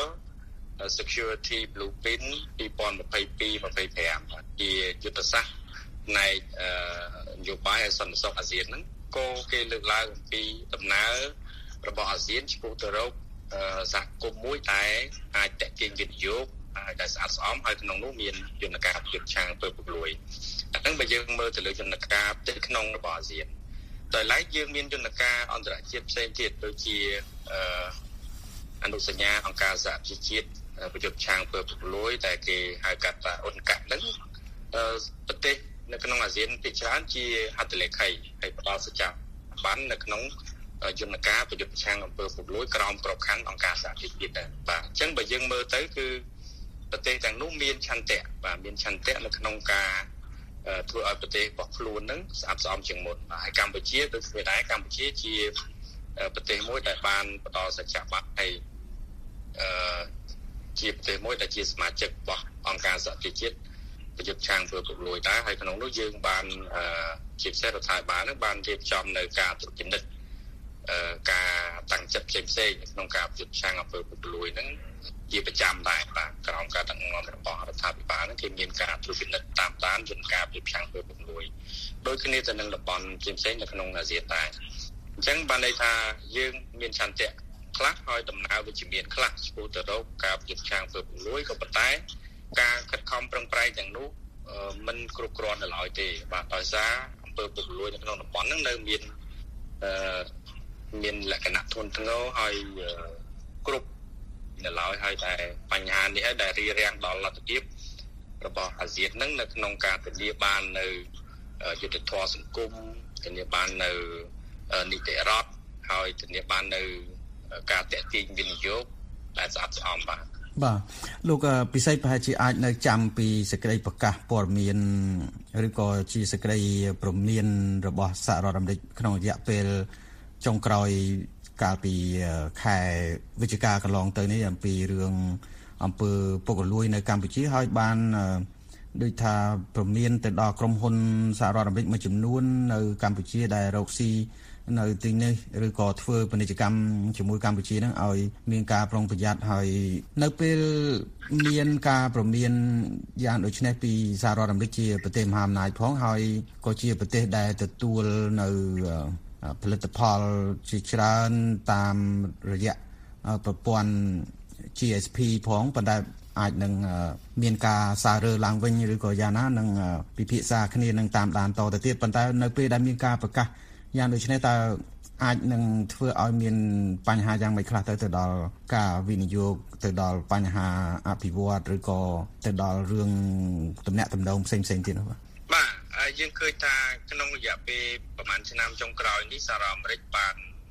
Security Blueprint twenty twenty-two to twenty-five ជាយុទ្ធសាស្ត្រនៃនយោបាយឲ្យសន្តិសុខអាស៊ានហ្នឹងក៏គេលើកឡើងអំពីដំណើររបស់អាស៊ានឆ្ពោះទៅរកសហគមន៍មួយដែលអាចតេទៀងវិនិយោគដែលស្អាតស្អំហើយក្នុងនោះមានយន្តការប្រយុទ្ធឆាងអំពើពុករលួយអាហ្នឹងបើយើងមើលទៅលើយន្តការផ្ទៃក្នុងរបស់អាស៊ានដោយឡែកយើងមានយន្តការអន្តរជាតិផ្សេងទៀតដូចជាអនុសញ្ញាអង្គការសហប្រជាជាតិប្រយុទ្ធឆាងអំពើពុករលួយដែលគេហៅកាត់ថាអ៊ុនកាត់ហ្នឹងប្រទេសនៅក្នុងអាស៊ានភាគច្រើនជាហត្ថលេខីហើយផ្ដល់សច្ចាប័ននៅក្នុងយន្តការប្រយុទ្ធប្រឆាំងអំពើពុករលួយក្រោមក្របខ័ណ្ឌអង្គការសហប្រជាជាតិដែរបាទអញ្ចឹងបើយើងមើលទៅគឺប្រទេសទាំងនោះមានឆន្ទៈបាទមានឆន្ទៈនៅក្នុងការធ្វើឲ្យប្រទេសរបស់ខ្លួននឹងស្អាតស្អំជាងមុនហើយកម្ពុជាដូចគ្នាដែរកម្ពុជាជាប្រទេសមួយដែលបានផ្ដល់សច្ចាប័នហើយអឺជាប្រទេសមួយដែលជាសមាជិករបស់អង្គការសហប្រជាជាតិប្រយុទ្ធឆាងអំពើពុករលួយដែរហើយក្នុងនោះយើងបានជាពិសេសរដ្ឋាភិបាលនឹងបានរៀបចំនៅការត្រួតពិនិត្យការតាំងចិត្តផ្សេងៗក្នុងការប្រយុទ្ធឆាងអំពើពុករលួយហ្នឹងជាប្រចាំដែរបាទក្រោមការដឹកនាំរបស់រដ្ឋាភិបាលហ្នឹងគេមានការត្រួតពិនិត្យតាមដានយន្តការប្រយុទ្ធឆាងអំពើពុករលួយដូចគ្នាទៅនឹងតំបន់ផ្សេងៗនៅក្នុងអាស៊ានដែរអញ្ចឹងបានន័យថាយើងមានឆន្ទៈខ្លះហើយដំណើរវិជ្ជមានខ្លះឆ្ពោះទៅរកការប្រយុទ្ធឆាងអំពើពុករលួយក៏ប៉ុន្តែការខិតខំប្រឹងប្រែងទាំងនោះមិនគ្រប់គ្រាន់នៅឡើយទេបាទដោយសារអំពើពុករលួយនៅក្នុងតំបន់ហ្នឹងនៅមានអឺមានលក្ខណៈធ្ងន់ធ្ងរហើយគ្រប់នៅឡើយហើយតែបញ្ហានេះហើយដែលរារាំងដល់លទ្ធភាពរបស់អាស៊ានហ្នឹងនៅក្នុងការធានាបាននៅយុត្តិធម៌សង្គមធានាបាននៅនីតិរដ្ឋហើយធានាបាននៅការតេទៀងវិនិយោគដែលស្អាតស្អំបាទបាទលោកពិសេសប្រហែលជាអាចនៅចាំពីសេចក្តីប្រកាសព័ត៌មានឬក៏ជាសេចក្តីព្រមានរបស់សហរដ្ឋអាមេរិកក្នុងរយៈពេលចុងក្រោយកាលពីខែវិច្ឆិកាកន្លងទៅនេះអំពីរឿងអំពើពុករលួយនៅកម្ពុជាហើយបានដូចថាព្រមានទៅដល់ក្រុមហ៊ុនសហរដ្ឋអាមេរិកមួយចំនួននៅកម្ពុជាដែលរកស៊ីនៅទីនេះឬក៏ធ្វើពាណិជ្ជកម្មជាមួយកម្ពុជានឹងឲ្យមានការប្រុងប្រយ័ត្នហើយនៅពេលមានការព្រមានយ៉ាងដូចនេះពីសហរដ្ឋអាមេរិកជាប្រទេសមហាអំណាចផងហើយក៏ជាប្រទេសដែលទទួលនៅផលិតផលជាច្រើនតាមរយៈប្រព័ន្ធ G S P ផងប៉ុន្តែអាចនឹងមានការសាររើឡើងវិញឬក៏យ៉ាងណានឹងពិភាក្សាគ្នានឹងតាមដានតទៅទៀតប៉ុន្តែនៅពេលដែលមានការប្រកាសយ៉ាងដូចនេះតើអាចនឹងធ្វើឲ្យមានបញ្ហាយ៉ាងម៉េចខ្លះទៅទៅដល់ការវិនិយោគទៅដល់បញ្ហាអភិវឌ្ឍឬក៏ទៅដល់រឿងទំនាក់ទំនងផ្សេងផ្សេងទៀតនោះបាទបាទយើងឃើញថាក្នុងរយៈពេលប្រហែលឆ្នាំចុងក្រោយនេះសហរដ្ឋអាមេរិកបាន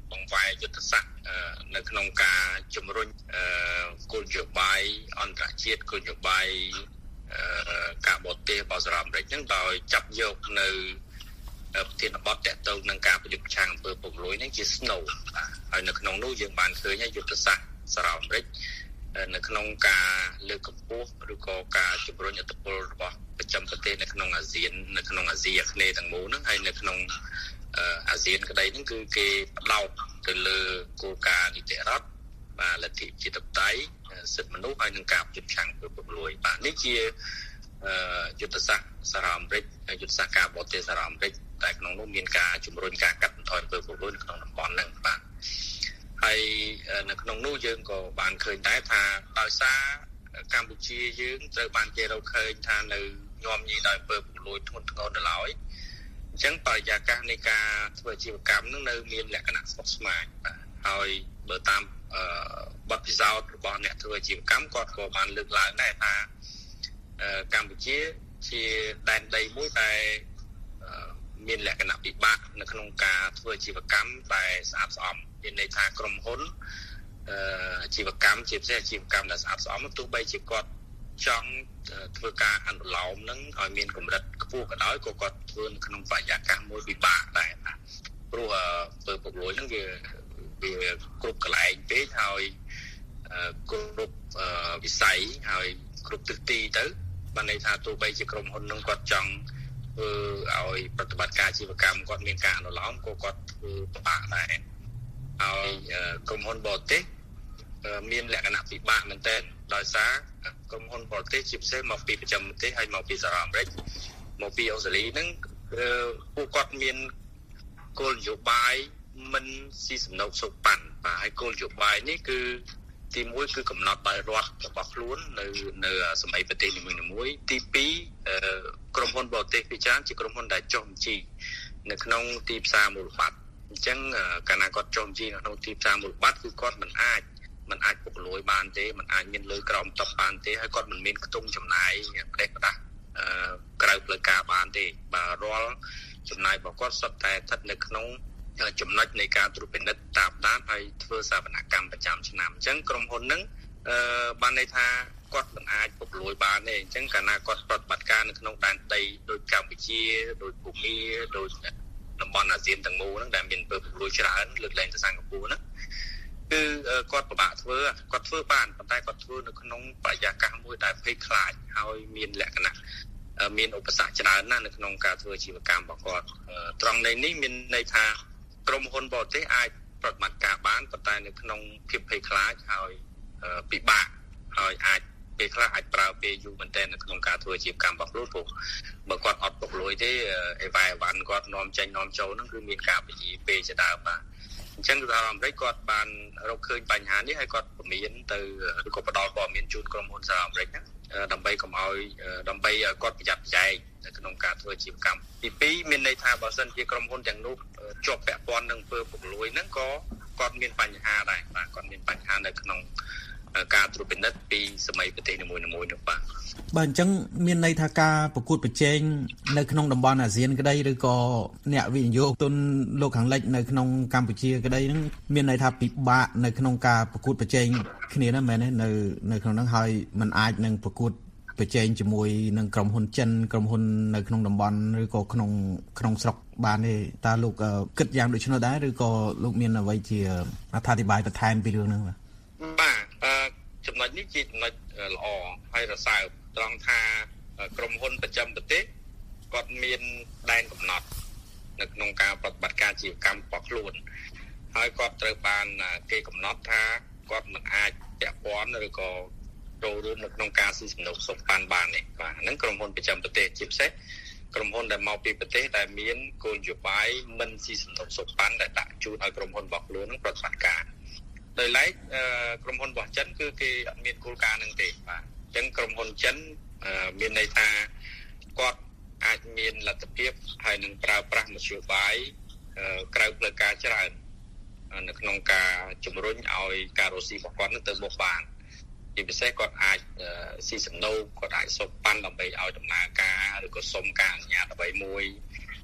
បង្វែរយុទ្ធសាស្ត្រនៅក្នុងការជំរុញគោលនយោបាយអន្តរជាតិគោលនយោបាយការបរទេសរបស់សហរដ្ឋអាមេរិកហ្នឹងដោយចាប់យកនៅប្រធានបទតកតងនឹងការប្រយុទ្ធប្រឆាំងអំពើពុករលួយនេះជា snow ហើយនៅក្នុងនោះយើងបានឃើញយុទ្ធសាស្ត្រសហរដ្ឋអាមេរិកនៅក្នុងការលើកកម្ពស់ឬក៏ការជំរុញឥទ្ធិពលរបស់ប្រចាំប្រទេសនៅក្នុងអាស៊ាននៅក្នុងអាស៊ីអាគ្នេយ៍ទាំងមូលហ្នឹងហើយនៅក្នុងអាស៊ានក្តីហ្នឹងគឺគេផ្ដោតទៅលើគោលការណ៍នីតិរដ្ឋបាទលទ្ធិជាតិបតៃសិទ្ធិមនុស្សហើយនឹងការប្រយុទ្ធប្រឆាំងអំពើពុករលួយបាទនេះជាយុទ្ធសាស្ត្រសហរដ្ឋអាមេរិកយុទ្ធសាស្ត្រការបរទេសសហរដ្ឋអាមេរិកតែក្នុងនោះមានការជំរុញការកាត់បន្ថយអំពើពុករលួយនៅក្នុងតំបន់ហ្នឹងបាទហើយនៅក្នុងនោះយើងក៏បានឃើញដែរថាដោយសារកម្ពុជាយើងត្រូវបានគេរកឃើញថានៅញោមញីដោយអំពើពុករលួយធ្ងន់ធ្ងរនៅឡើយអញ្ចឹងបរិយាកាសនៃការធ្វើអាជីវកម្មនឹងនៅមានលក្ខណៈស្មុគស្មាញបាទហើយបើតាមបទពិសោធន៍របស់អ្នកធ្វើអាជីវកម្មគាត់ក៏បានលើកឡើងដែរថាកម្ពុជាជាដែនដីមួយដែលមានលក្ខណៈពិបាកនៅក្នុងការធ្វើអាជីវកម្មដែលស្អាតស្អំមានន័យថាក្រុមហ៊ុនអាជីវកម្មជាពិសេសអាជីវកម្មដែលស្អាតស្អំទោះបីជាគាត់ចង់ធ្វើការអនុលោមនឹងឲ្យមានកម្រិតខ្ពស់ក៏ដោយក៏គាត់ធ្វើនៅក្នុងបរិយាកាសមួយពិបាកដែរបាទព្រោះធ្វើពុករលួយហ្នឹងវាវាគ្រប់កន្លែងពេកហើយគ្រប់វិស័យហើយគ្រប់ទិសទីទៅបានន័យថាទោះបីជាក្រុមហ៊ុននឹងគាត់ចង់ធ្វើឲ្យប្រតិបត្តិការអាជីវកម្មគាត់មានការអនុលោមក៏គាត់ធ្វើពិបាកដែរហើយក្រុមហ៊ុនបរទេសមានលក្ខណៈពិបាកមែនទែនដោយសារក្រុមហ៊ុនបរទេសជាពិសេសមកពីប្រចាំប្រទេសហើយមកពីសហរដ្ឋអាមេរិកមកពីអូស្ត្រាលីហ្នឹងពួកគាត់មានគោលនយោបាយមិនស៊ីសំណុកសុខប៉ាន់បាទហើយគោលនយោបាយនេះគឺទីមួយគឺកំណត់ដោយរដ្ឋរបស់ខ្លួននៅនៅសម័យប្រទេសនីមួយៗទីពីរក្រុមហ៊ុនបរទេសភាគច្រើនជាក្រុមហ៊ុនដែលចុះបញ្ជីនៅក្នុងទីផ្សារមូលបត្រអញ្ចឹងកាលណាគាត់ចុះបញ្ជីនៅក្នុងទីផ្សារមូលបត្រគឺគាត់មិនអាចមិនអាចពុករលួយបានទេមិនអាចមានលុយក្រោមតុបានទេហើយគាត់មិនមានខ្ទង់ចំណាយផ្ដេសផ្ដាស់ក្រៅផ្លូវការបានទេបាទរាល់ចំណាយរបស់គាត់សុទ្ធតែស្ថិតនៅក្នុងចំណុចនៃការត្រួតពិនិត្យតាមដានហើយធ្វើសវនកម្មប្រចាំឆ្នាំអញ្ចឹងក្រុមហ៊ុនហ្នឹងអឺបានន័យថាគាត់មិនអាចពុករលួយបានទេអញ្ចឹងកាលណាគាត់ប្រតិបត្តិការនៅក្នុងដែនដីដូចកម្ពុជាដូចភូមាដូចតំបន់អាស៊ានទាំងមូលហ្នឹងដែលមានពុករលួយច្រើនលើកលែងទៅសិង្ហបុរីហ្នឹងគឺគាត់ពិបាកធ្វើគាត់ធ្វើបានប៉ុន្តែគាត់ធ្វើនៅក្នុងបរិយាកាសមួយដែលភ័យខ្លាចហើយមានលក្ខណៈមានឧបសគ្គច្រើនណាស់នៅក្នុងការធ្វើអាជីវកម្មរបស់គាត់ត្រង់នេះមានន័យថាក្រុមហ៊ុនបរទេសអាចប្រតិបត្តិការបានប៉ុន្តែនៅក្នុងភាពភ័យខ្លាចហើយពិបាកហើយអាចពេលខ្លះអាចប្រើពេលយូរមែនទែននៅក្នុងការធ្វើអាជីវកម្មរបស់ខ្លួនព្រោះបើគាត់អត់ពុករលួយទេអីវ៉ៃអីវ៉ាន់គាត់នាំចេញនាំចូលហ្នឹងគឺមានការពន្យាពេលជាដើមបាទអញ្ចឹងសហរដ្ឋអាមេរិកគាត់បានរកឃើញបញ្ហានេះហើយគាត់ពមៀនទៅឬក៏ផ្ដល់ព័ត៌មានជូនក្រុមហ៊ុនសហរដ្ឋអាមេរិកហ្នឹងដើម្បីកុំឲ្យដើម្បីឲ្យគាត់ប្រយ័ត្នប្រយែងនៅក្នុងការធ្វើអាជីវកម្មទីពីរមានន័យថាបើសិនជាក្រុមហ៊ុនទាំងនោះជាប់ពាក់ព័ន្ធនឹងធ្វើពុករលួយហ្នឹងក៏គាត់មានបញ្ហាដែរបាទគាត់មានបញ្ហានៅក្នុងការត្រួតពិនិត្យពីសម័យប្រទេសនីមួយៗនោះបាទបាទអញ្ចឹងមានន័យថាការប្រកួតប្រជែងនៅក្នុងតំបន់អាស៊ានក្តីឬក៏អ្នកវិនិយោគទុនលោកខាងលិចនៅក្នុងកម្ពុជាក្តីហ្នឹងមានន័យថាពិបាកនៅក្នុងការប្រកួតប្រជែងគ្នាណាមែនទេនៅនៅក្នុងហ្នឹងហើយมันអាចនឹងប្រកួតប្រជែងជាមួយនឹងក្រុមហ៊ុនចិនក្រុមហ៊ុននៅក្នុងតំបន់ឬក៏ក្នុងក្នុងស្រុកបានទេតើលោកគិតយ៉ាងដូច្នោះដែរឬក៏លោកមានអ្វីជាអត្ថាធិប្បាយបន្ថែមពីរឿងហ្នឹងបាទបាទចំណុចនេះជាចំណុចល្អហើយរសើបត្រង់ថាក្រុមហ៊ុនប្រចាំប្រទេសគាត់មានដែនកំណត់នៅក្នុងការប្រតិបត្តិការអាជីវកម្មរបស់ខ្លួនហើយគាត់ត្រូវបានគេកំណត់ថាគាត់មិនអាចពាក់ព័ន្ធឬក៏ចូលរួមនៅក្នុងការស៊ីសំណុកសុខបានបានទេបាទហ្នឹងក្រុមហ៊ុនប្រចាំប្រទេសជាពិសេសក្រុមហ៊ុនដែលមកពីប្រទេសដែលមានគោលនយោបាយមិនស៊ីសំណុកសុខបានដែលដាក់ជូនឲ្យក្រុមហ៊ុនរបស់ខ្លួនហ្នឹងប្រតិបត្តិការដោយឡែកក្រុមហ៊ុនរបស់ចិនគឺគេអត់មានគោលការណ៍នឹងទេបាទអញ្ចឹងក្រុមហ៊ុនចិនមានន័យថាគាត់អាចមានលទ្ធភាពហើយនឹងប្រើប្រាស់មធ្យោបាយក្រៅផ្លូវការច្រើននៅក្នុងការជំរុញឲ្យការរកស៊ីរបស់គាត់នឹងទៅមុខបានជាពិសេសគាត់អាចស៊ីសំណូកគាត់អាចសុខប៉ាន់ដើម្បីឲ្យដំណើរការឬក៏សុំការអនុញ្ញាតអ្វីមួយ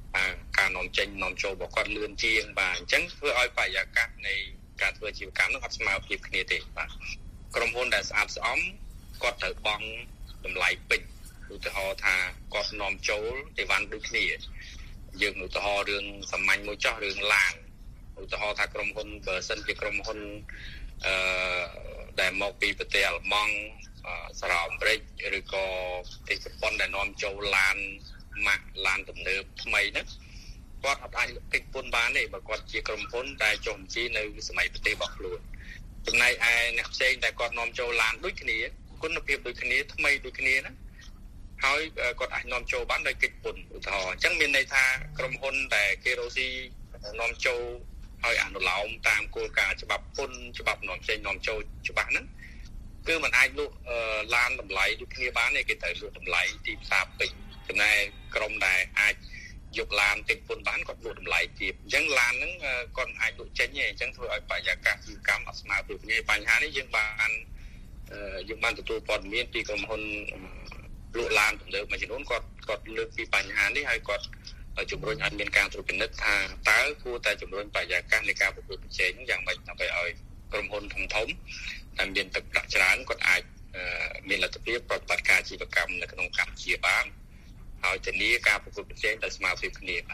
ការនាំចេញនាំចូលរបស់គាត់លឿនជាងបាទអញ្ចឹងធ្វើឲ្យបរិយាកាសនៃការធ្វើអាជីវកម្មនោះអត់ស្មើភាពគ្នាទេបាទក្រុមហ៊ុនដែលស្អាតស្អំគាត់ត្រូវបង់តម្លៃពេញឧទាហរណ៍ថាគាត់នាំចូលអីវ៉ាន់ដូចគ្នាយើងឧទាហរណ៍រឿងសាមញ្ញមួយចោះរឿងឡានឧទាហរណ៍ថាក្រុមហ៊ុនបើសិនជាក្រុមហ៊ុនអឺដែលមកពីប្រទេសអាល្លឺម៉ង់សហរដ្ឋអាមេរិកឬក៏ប្រទេសជប៉ុនដែលនាំចូលឡានម៉ាកឡានទំនើបថ្មីហ្នឹងគាត់អត់អាចកិច្ចពន្ធបានទេបើគាត់ជាក្រុមហ៊ុនដែលចុះបញ្ជីនៅសម័យប្រទេសរបស់ខ្លួនចំណែកឯអ្នកផ្សេងដែលគាត់នាំចូលឡានដូចគ្នាគុណភាពដូចគ្នាថ្មីដូចគ្នាណាហើយគាត់អាចនាំចូលបានដោយកិច្ចពន្ធឧទាហរណ៍អញ្ចឹងមានន័យថាក្រុមហ៊ុនដែលគេរកស៊ីនាំចូលហើយអនុលោមតាមគោលការណ៍ច្បាប់ពន្ធច្បាប់នាំចេញនាំចូលច្បាស់ហ្នឹងគឺมันអាចលក់ឡានតម្លៃដូចគ្នាបានទេគេត្រូវលក់តម្លៃទីផ្សារពេញចំណែកក្រុមដែលអាចយកឡានតិចពន្ធបានគាត់លក់តម្លៃទាបអញ្ចឹងឡានហ្នឹងគាត់អាចលក់ចេញទេអញ្ចឹងធ្វើឲ្យបរិយាកាសអាជីវកម្មអត់ស្មើភាពគ្នាបញ្ហានេះយើងបានយើងបានទទួលព័ត៌មានពីក្រុមហ៊ុនលក់ឡានទំនើបមួយចំនួនគាត់គាត់លើកពីបញ្ហានេះហើយគាត់ជំរុញឲ្យមានការត្រួតពិនិត្យថាតើគួរតែជំរុញបរិយាកាសនៃការប្រកួតប្រជែងយ៉ាងម៉េចដើម្បីឲ្យក្រុមហ៊ុនធំធំដែលមានទឹកប្រាក់ច្រើនគាត់អាចមានលទ្ធភាពប្រតិបត្តិការអាជីវកម្មនៅក្នុងកម្ពុជាបានហើយធានាការប្រកួតប្រជែងដោយស្មើភាពគ្នាបាទ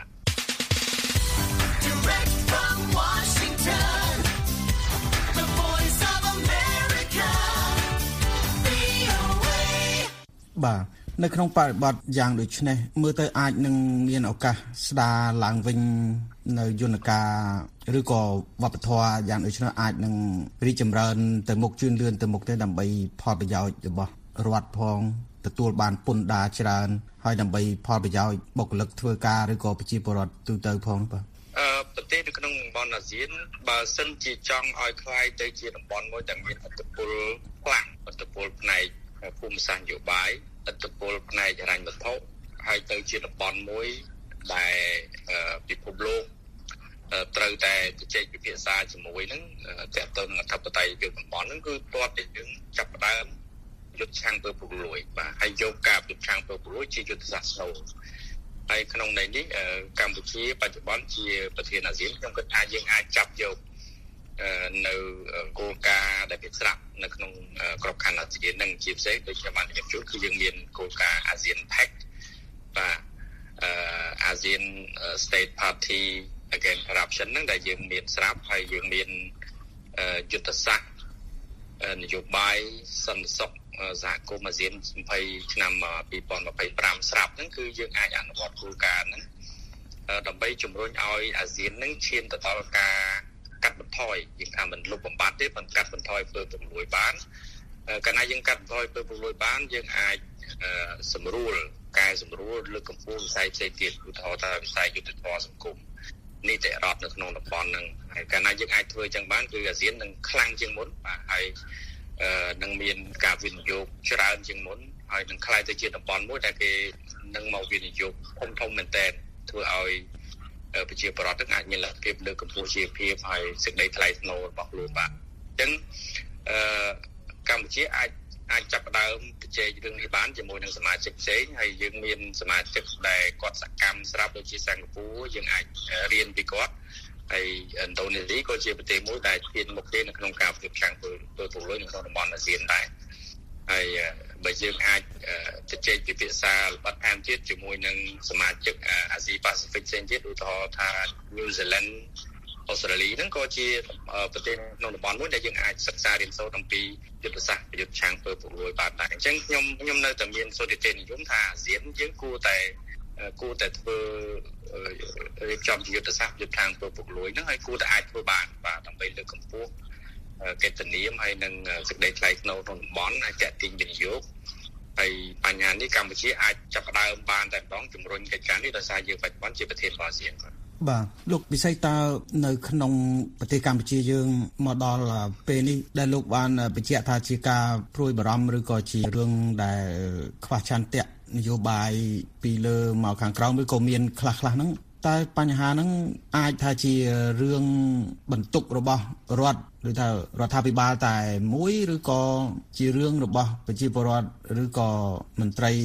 Direct from Washington The Voice of America វី អូ เอបាទនៅក្នុងបរិបទយ៉ាងដូចនេះមើលទៅអាចនឹងមានឱកាសស្ដារឡើងវិញនៅយន្តការឬក៏វប្បធម៌យ៉ាងដូចនេះអាចនឹងរីកចម្រើនទៅមុខជឿនលឿនទៅមុខទេដើម្បីផលប្រយោជន៍របស់រដ្ឋផងទទួលបានពន្ធដារច្រើនហើយដើម្បីផលប្រយោជន៍បុគ្គលិកធ្វើការឬក៏ប្រជាពលរដ្ឋទូទៅផងបាទអឺប្រទេសនៅក្នុងតំបន់អាស៊ានបើសិនជាចង់ឲ្យคล้ายទៅជាតំបន់មួយដែលមានឥទ្ធិពលខ្លាំងឥទ្ធិពលផ្នែកភូមិសាស្ត្រនយោបាយឥទ្ធិពលផ្នែកហិរញ្ញវត្ថុហើយទៅជាតំបន់មួយដែលពិភពលោកត្រូវតែជជែកពិភាក្សាជាមួយនឹងតើតើនឹងអធិបតេយ្យពីតំបន់ហ្នឹងគឺទាត់តែយើងចាប់ផ្ដើមយុទ្ធឆាំងពើពុករលួយបាទហើយយកការយុទ្ធឆាំងពើពុករលួយជាយុទ្ធសាស្ត្រស្នូលហើយក្នុងន័យនេះកម្ពុជាបច្ចុប្បន្នជាប្រធានអាស៊ានខ្ញុំគិតថាយើងអាចចាប់យកនៅគោលការណ៍ដែលពិស្រាប់នៅក្នុងក្របខ័ណ្ឌអាស៊ាននឹងជាពិសេសដូចខ្ញុំបានជម្រាបជូនគឺយើងមានគោលការណ៍ ASEAN Pact បាទ ASEAN State Party Against Corruption ហ្នឹងដែលយើងមានស្រាប់ហើយយើងមានយុទ្ធសាស្ត្រនយោបាយសន្តិសុខសហគមន៍អាស៊ាន20ឆ្នាំ2025ស្រាប់ហ្នឹងគឺយើងអាចអនុវត្តគោលការណ៍ហ្នឹងដើម្បីជំរុញឲ្យអាស៊ានហ្នឹងឈានទៅដល់ការកាត់បន្ថយយើងថាមិនលុបបំបាត់ទេប៉ុន្តែកាត់បន្ថយពើពុករលួយបានកាលណាយើងកាត់បន្ថយពើពុករលួយបានយើងអាចសម្រួលកែសម្រួលលើកកម្ពស់វិស័យផ្សេងទៀតឧទាហរណ៍ថាវិស័យយុទ្ធសាស្ត្រសង្គមនីតិរដ្ឋនៅក្នុងតំបន់ហ្នឹងហើយកាលណាយើងអាចធ្វើចឹងបានគឺអាស៊ាននឹងខ្លាំងជាងមុនបាទហើយនឹងមានការវិនិយោគច្រើនជាងមុនហើយនឹងក្លាយទៅជាតំបន់មួយដែលគេនឹងមកវិនិយោគធំធំមែនទែនធ្វើឲ្យប្រជាពលរដ្ឋអាចមានលទ្ធភាពលើកកម្ពស់ជីវភាពហើយសេចក្តីថ្លៃថ្នូររបស់ខ្លួនបាទអញ្ចឹងអឺកម្ពុជាអាចអាចចាប់ផ្ដើមជជែករឿងនេះបានជាមួយនឹងសមាជិកផ្សេងហើយយើងមានសមាជិកដែលគាត់សកម្មស្រាប់ដូចជាសិង្ហបុរីយើងអាចរៀនពីគាត់ហើយឥណ្ឌូនេស៊ីក៏ជាប្រទេសមួយដែលឈានមុខគេនៅក្នុងការប្រយុទ្ធខាងពើពុករលួយនៅក្នុងតំបន់អាស៊ានដែរហើយបើយើងអាចជជែកពិភាក្សាលម្អិតថែមទៀតជាមួយនឹងសមាជិកអាស៊ីប៉ាស៊ីហ្វិកផ្សេងទៀតឧទាហរណ៍ថា New Zealand អូស្ត្រាលីហ្នឹងក៏ជាប្រទេសក្នុងតំបន់មួយដែលយើងអាចសិក្សារៀនសូត្រអំពីយុទ្ធសាស្ត្រប្រយុទ្ធឆាំងពើពុករលួយបានដែរអញ្ចឹងខ្ញុំខ្ញុំនៅតែមានសុទ្ធិទេនិយមថាអាស៊ានយើងគួរតែគួរតែធ្វើរៀបចំយុទ្ធសាស្ត្រយុទ្ធឆាំងពើពុករលួយហ្នឹងហើយគួរតែអាចធ្វើបានបាទដើម្បីលើកកម្ពស់កិត្តិនាមហើយនឹងសេចក្តីថ្លៃថ្នូរក្នុងតំបន់ហើយទាក់ទាញវិនិយោគហើយបញ្ហានេះកម្ពុជាអាចចាប់ផ្ដើមបានតែម្ដងជំរុញកិច្ចការនេះដោយសារយើងបច្ចុប្បន្នជាប្រធានអាស៊ានបាទបាទលោកវិស័យតើនៅក្នុងប្រទេសកម្ពុជាយើងមកដល់ពេលនេះដែលលោកបានបញ្ជាក់ថាជាការព្រួយបារម្ភឬក៏ជារឿងដែលខ្វះឆន្ទៈនយោបាយពីលើមកខាងក្រោមឬក៏មានខ្លះៗហ្នឹងតើបញ្ហាហ្នឹងអាចថាជារឿងបន្ទុករបស់រដ្ឋឬថារដ្ឋាភិបាលតែមួយឬក៏ជារឿងរបស់ប្រជាពលរដ្ឋឬក៏មន្ត្រី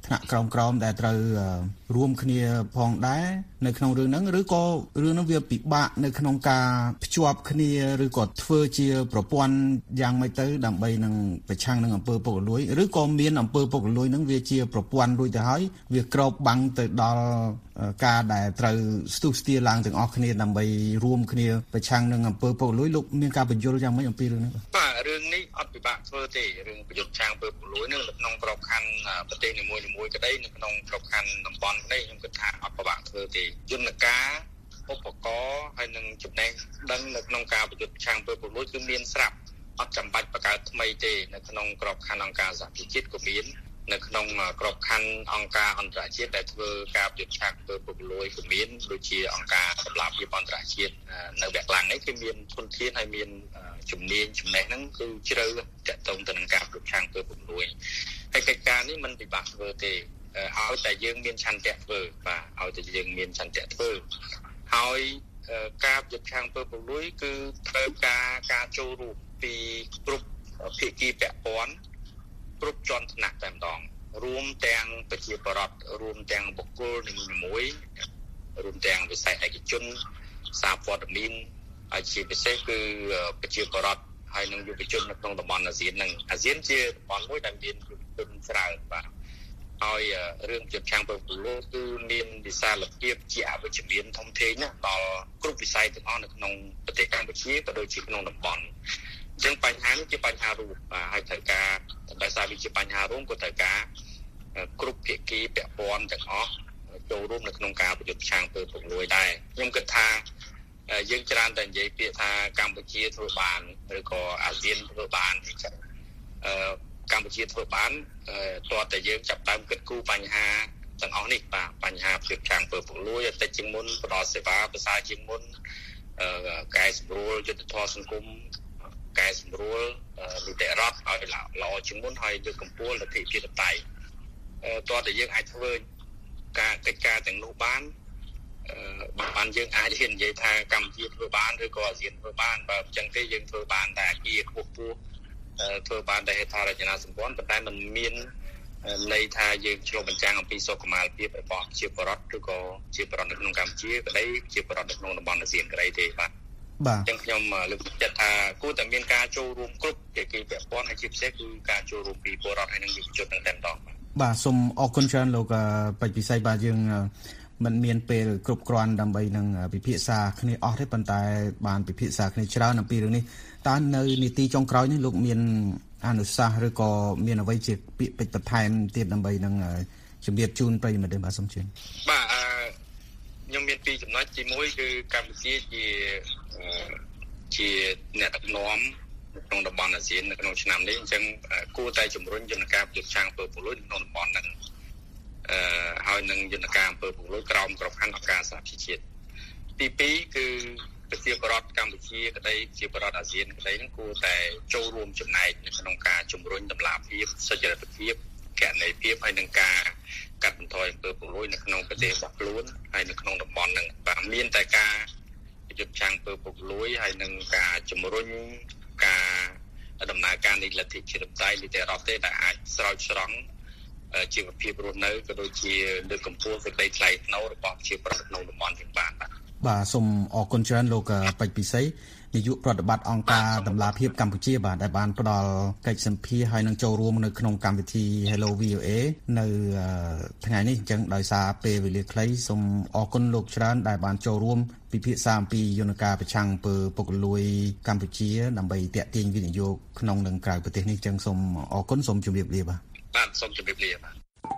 ថ្នាក់ក្រោមក្រោមដែលត្រូវរួមគ្នាផងដែរនៅក្នុងរឿងហ្នឹងឬក៏រឿងហ្នឹងវាពិបាកនៅក្នុងការភ្ជាប់គ្នាឬក៏ធ្វើជាប្រព័ន្ធយ៉ាងម៉េចទៅដើម្បីនឹងប្រឆាំងនឹងអំពើពុករលួយឬក៏មានអំពើពុករលួយហ្នឹងវាជាប្រព័ន្ធរួចទៅហើយវាក្របបាំងទៅដល់ការដែលត្រូវស្ទុះស្ទាឡើងទាំងអស់គ្នាដើម្បីរួមគ្នាប្រឆាំងនឹងអំពើពុករលួយលោកមានការបញ្យល់យ៉ាងម៉េចអំពីរឿងនេះបាទរឿងនេះអត់ពិបាកធ្វើទេរឿងប្រយុទ្ធឆាំងអំពើពុករលួយនឹងនៅក្នុងក្របខ័ណ្ឌប្រទេសនីមួយៗក្តីនៅក្នុងក្របខ័ណ្ឌតំបន់ក្តីខ្ញុំគិតថាអត់ពិបាកធ្វើទេយន្តការឧបករណ៍ហើយនឹងចំណេះដឹងនៅក្នុងការប្រយុទ្ធឆាំងអំពើពុករលួយគឺមានស្រាប់អត់ចាំបាច់បង្កើតថ្មីទេនៅក្នុងក្របខ័ណ្ឌអង្គការសហប្រជាជាតិក៏មាននៅក្នុងក្របខ័ណ្ឌអង្គការអន្តរជាតិដែលធ្វើការប្រយុទ្ធឆាំងអំពើពុករលួយក៏មានដូចជាអង្គការសម្លាប់ភាពអន្តរជាតិនៅវគ្គឡើងនេះគឺមានធនធានហើយមានជំនាញចំណេះហ្នឹងគឺជ្រៅទាក់ទងទៅនឹងការប្រយុទ្ធឆាំងអំពើពុករលួយហើយកិច្ចការនេះមិនពិបាកធ្វើទេឲ្យតែយើងមានឆន្ទៈធ្វើបាទឲ្យតែយើងមានឆន្ទៈធ្វើហើយការប្រយុទ្ធឆាំងអំពើពុករលួយគឺត្រូវការការចូលរួមពីគ្រប់ភាគីពាក់ព័ន្ធគ្រប់ជាន់ថ្នាក់តែម្ដងរួមទាំងប្រជាពលរដ្ឋរួមទាំងបុគ្គលនីមួយៗរួមទាំងវិស័យឯកជនសារព័ត៌មានហើយជាពិសេសគឺប្រជាពលរដ្ឋហើយនិងយុវជននៅក្នុងតំបន់អាស៊ាននឹងអាស៊ានជាតំបន់មួយដែលមានយុវជនច្រើនបាទហើយរឿងប្រយុទ្ធឆាំងអំពើពុករលួយគឺមានវិសាលភាពជាអវិជ្ជមានធំធេងណាស់ដល់គ្រប់វិស័យទាំងអស់នៅក្នុងប្រទេសកម្ពុជាក៏ដូចជាក្នុងតំបន់អញ្ចឹងបញ្ហានេះជាបញ្ហារួមបាទហើយត្រូវការដោយសារវាជាបញ្ហារួមក៏ត្រូវការគ្រប់ភាគីពាក់ព័ន្ធទាំងអស់ចូលរួមនៅក្នុងការប្រយុទ្ធឆាំងអំពើពុករលួយដែរខ្ញុំគិតថាយើងច្រើនតែនិយាយពាក្យថាកម្ពុជាធ្វើបានឬក៏អាស៊ានធ្វើបានអញ្ចឹងអឺកម្ពុជាធ្វើបានតើតើយើងចាប់ដើមគិតគូរបញ្ហាទាំងអស់នេះបាទបញ្ហាប្រយុទ្ធឆាំងអំពើពុករលួយឲ្យតិចជាងមុនផ្ដល់សេវាប្រសើរជាងមុនកែសម្រួលយុទ្ធធម៌សង្គមកែសម្រួលនីតិរដ្ឋឲ្យល្អជាងមុនហើយលើកកម្ពស់លទ្ធិប្រជាធិបតេយ្យតើតើយើងអាចធ្វើការកិច្ចការទាំងនោះបានបានយើងអាចហ៊ាននិយាយថាកម្ពុជាធ្វើបានឬក៏អាស៊ានធ្វើបានបើអញ្ចឹងទេយើងធ្វើបានតែអាគារខ្ពស់ខ្ពស់ធ្វើបានតែហេដ្ឋារចនាសម្ព័ន្ធប៉ុន្តែมันមានន័យថាយើងឆ្លុះបញ្ចាំងអំពីសុខុមាលភាពរបស់ប្រជាពលរដ្ឋឬក៏ជាពលរដ្ឋនៅក្នុងកម្ពុជាក្តីជាពលរដ្ឋនៅក្នុងតំបន់អាស៊ានក្តីទេបាទបាទអញ្ចឹងខ្ញុំលើកទឹកចិត្តថាគួរតែមានការចូលរួមគ្រប់ភាគីពាក់ព័ន្ធហើយជាពិសេសគឺការចូលរួមពីពលរដ្ឋហើយនិងយុវជនទាំងតែម្ដងបាទសូមអរគុណច្រើនលោកបច្ចុប្បន្នពិសីបាទយើងមិនមានពេលគ្រប់គ្រាន់ដើម្បីនឹងពិភាក្សាគ្នាអស់ទេប៉ុន្តែបានពិភាក្សាគ្នាច្រើនអំពីរឿងនេះតើនៅនីតិចុងក្រោយនេះលោកមានអនុសាសន៍ឬក៏មានអ្វីជាពាក្យពេចន៍បន្ថែមទៀតដើម្បីនឹងជំរាបជូនប្រិយមិត្តទេបាទសូមជឿបាទខ្ញុំមានពីរចំណុចទីមួយគឺកម្ពុជាជាជាអ្នកដឹកនាំក្នុងតំបន់អាស៊ាននៅក្នុងឆ្នាំនេះអញ្ចឹងគួរតែជំរុញយន្តការប្រយុទ្ធឆាំងអំពើពុករលួយក្នុងតំបន់ហ្នឹងអឺហើយនឹងយន្តការអំពើពុករលួយក្រោមក្របខ័ណ្ឌអង្គការសហប្រជាជាតិទីពីរគឺប្រជាពលរដ្ឋកម្ពុជាក្តីជាពលរដ្ឋអាស៊ានក្តីហ្នឹងគួរតែចូលរួមចំណែកនៅក្នុងការជំរុញតម្លាភាពសុចរិតភាពកណន័យភាពហើយនឹងការកាត់បន្ថយអំពើពុករលួយនៅក្នុងប្រទេសរបស់ខ្លួនហើយនៅក្នុងតំបន់ហ្នឹងបាទមានតែការប្រយុទ្ធឆាំងអំពើពុករលួយហើយនឹងការជំរុញការដំណើរការនៃលទ្ធិប្រជាធិបតេយ្យនីតិរដ្ឋទេដែលអាចស្រោចស្រង់ជីវភាពរស់នៅក៏ដូចជាលើកកម្ពស់សេចក្តីថ្លៃថ្នូររបស់ប្រជាពលរដ្ឋក្នុងតំបន់ទាំងបានបាទបាទសូមអរគុណច្រើនលោកបច្ចុប្បន្នពិសីនាយកប្រតិបត្តិអង្គការតម្លាភាពកម្ពុជាបាទដែលបានផ្ដល់កិច្ចសម្ភារហើយនឹងចូលរួមនៅក្នុងកម្មវិធី Hello វី អូ เอ នៅថ្ងៃនេះអញ្ចឹងដោយសារពេលវេលាខ្លីសូមអរគុណលោកច្រើនដែលបានចូលរួមពិភាក្សាអំពីយន្តការប្រឆាំងអំពើពុករលួយកម្ពុជាដើម្បីទាក់ទាញវិនិយោគក្នុងនិងក្រៅប្រទេសនេះអញ្ចឹងសូមអរគុណសូមជម្រាបលាបាទបាទសូមជម្រាបលាបាទ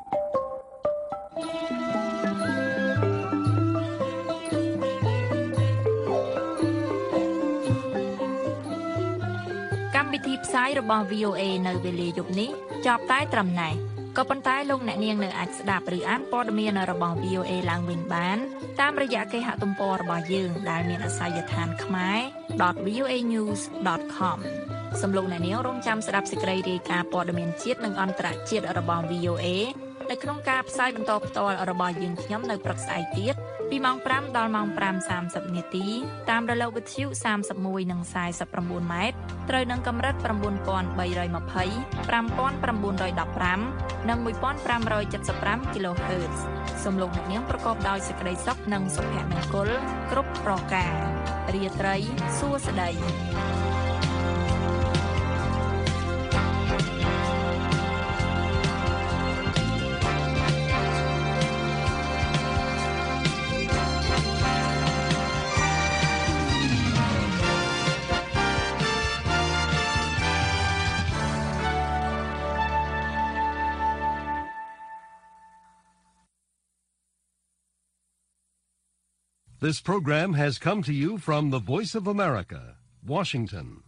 កម្មវិធីផ្សាយរបស់ វី អូ เอ នៅវេលាយប់នេះចប់តែត្រឹមណេះក៏ប៉ុន្តែលោកអ្នកនាងនៅអាចស្ដាប់ឬអានព័ត៌មានរបស់ វី អូ เอ ឡើងវិញបានតាមរយៈគេហទំព័ររបស់យើងដែលមានអាសយដ្ឋាន ខ្មែរ ដត វី អូ เอ ញូស ដត ខម សំឡេងអ្នកនាងរងចាំស្ដាប់សេចក្តីរាយការណ៍ព័ត៌មានជាតិនិងអន្តរជាតិរបស់ វី អូ เอនៅក្នុងការផ្សាយបន្តផ្ទាល់របស់យើងខ្ញុំនៅព្រឹកស្អែកទៀតពីម៉ោងប្រាំដល់ម៉ោងប្រាំសាមសិបនាទីតាមរលកវិទ្យុសាមសិបមួយនិងខ្សែសិប៩ម៉ែត្រត្រូវនឹងកម្រិត៩,៣២០ ៥,៩១៥ និងមួយពាន់ប្រាំរយเจ็ดสิบห้า kHz សំឡេងអ្នកនាងប្រកបដោយសេចក្តីសុខនិងសុភមង្គលគ្រប់ប្រការរាត្រីសួស្តី This program has come to you from the Voice of America, Washington.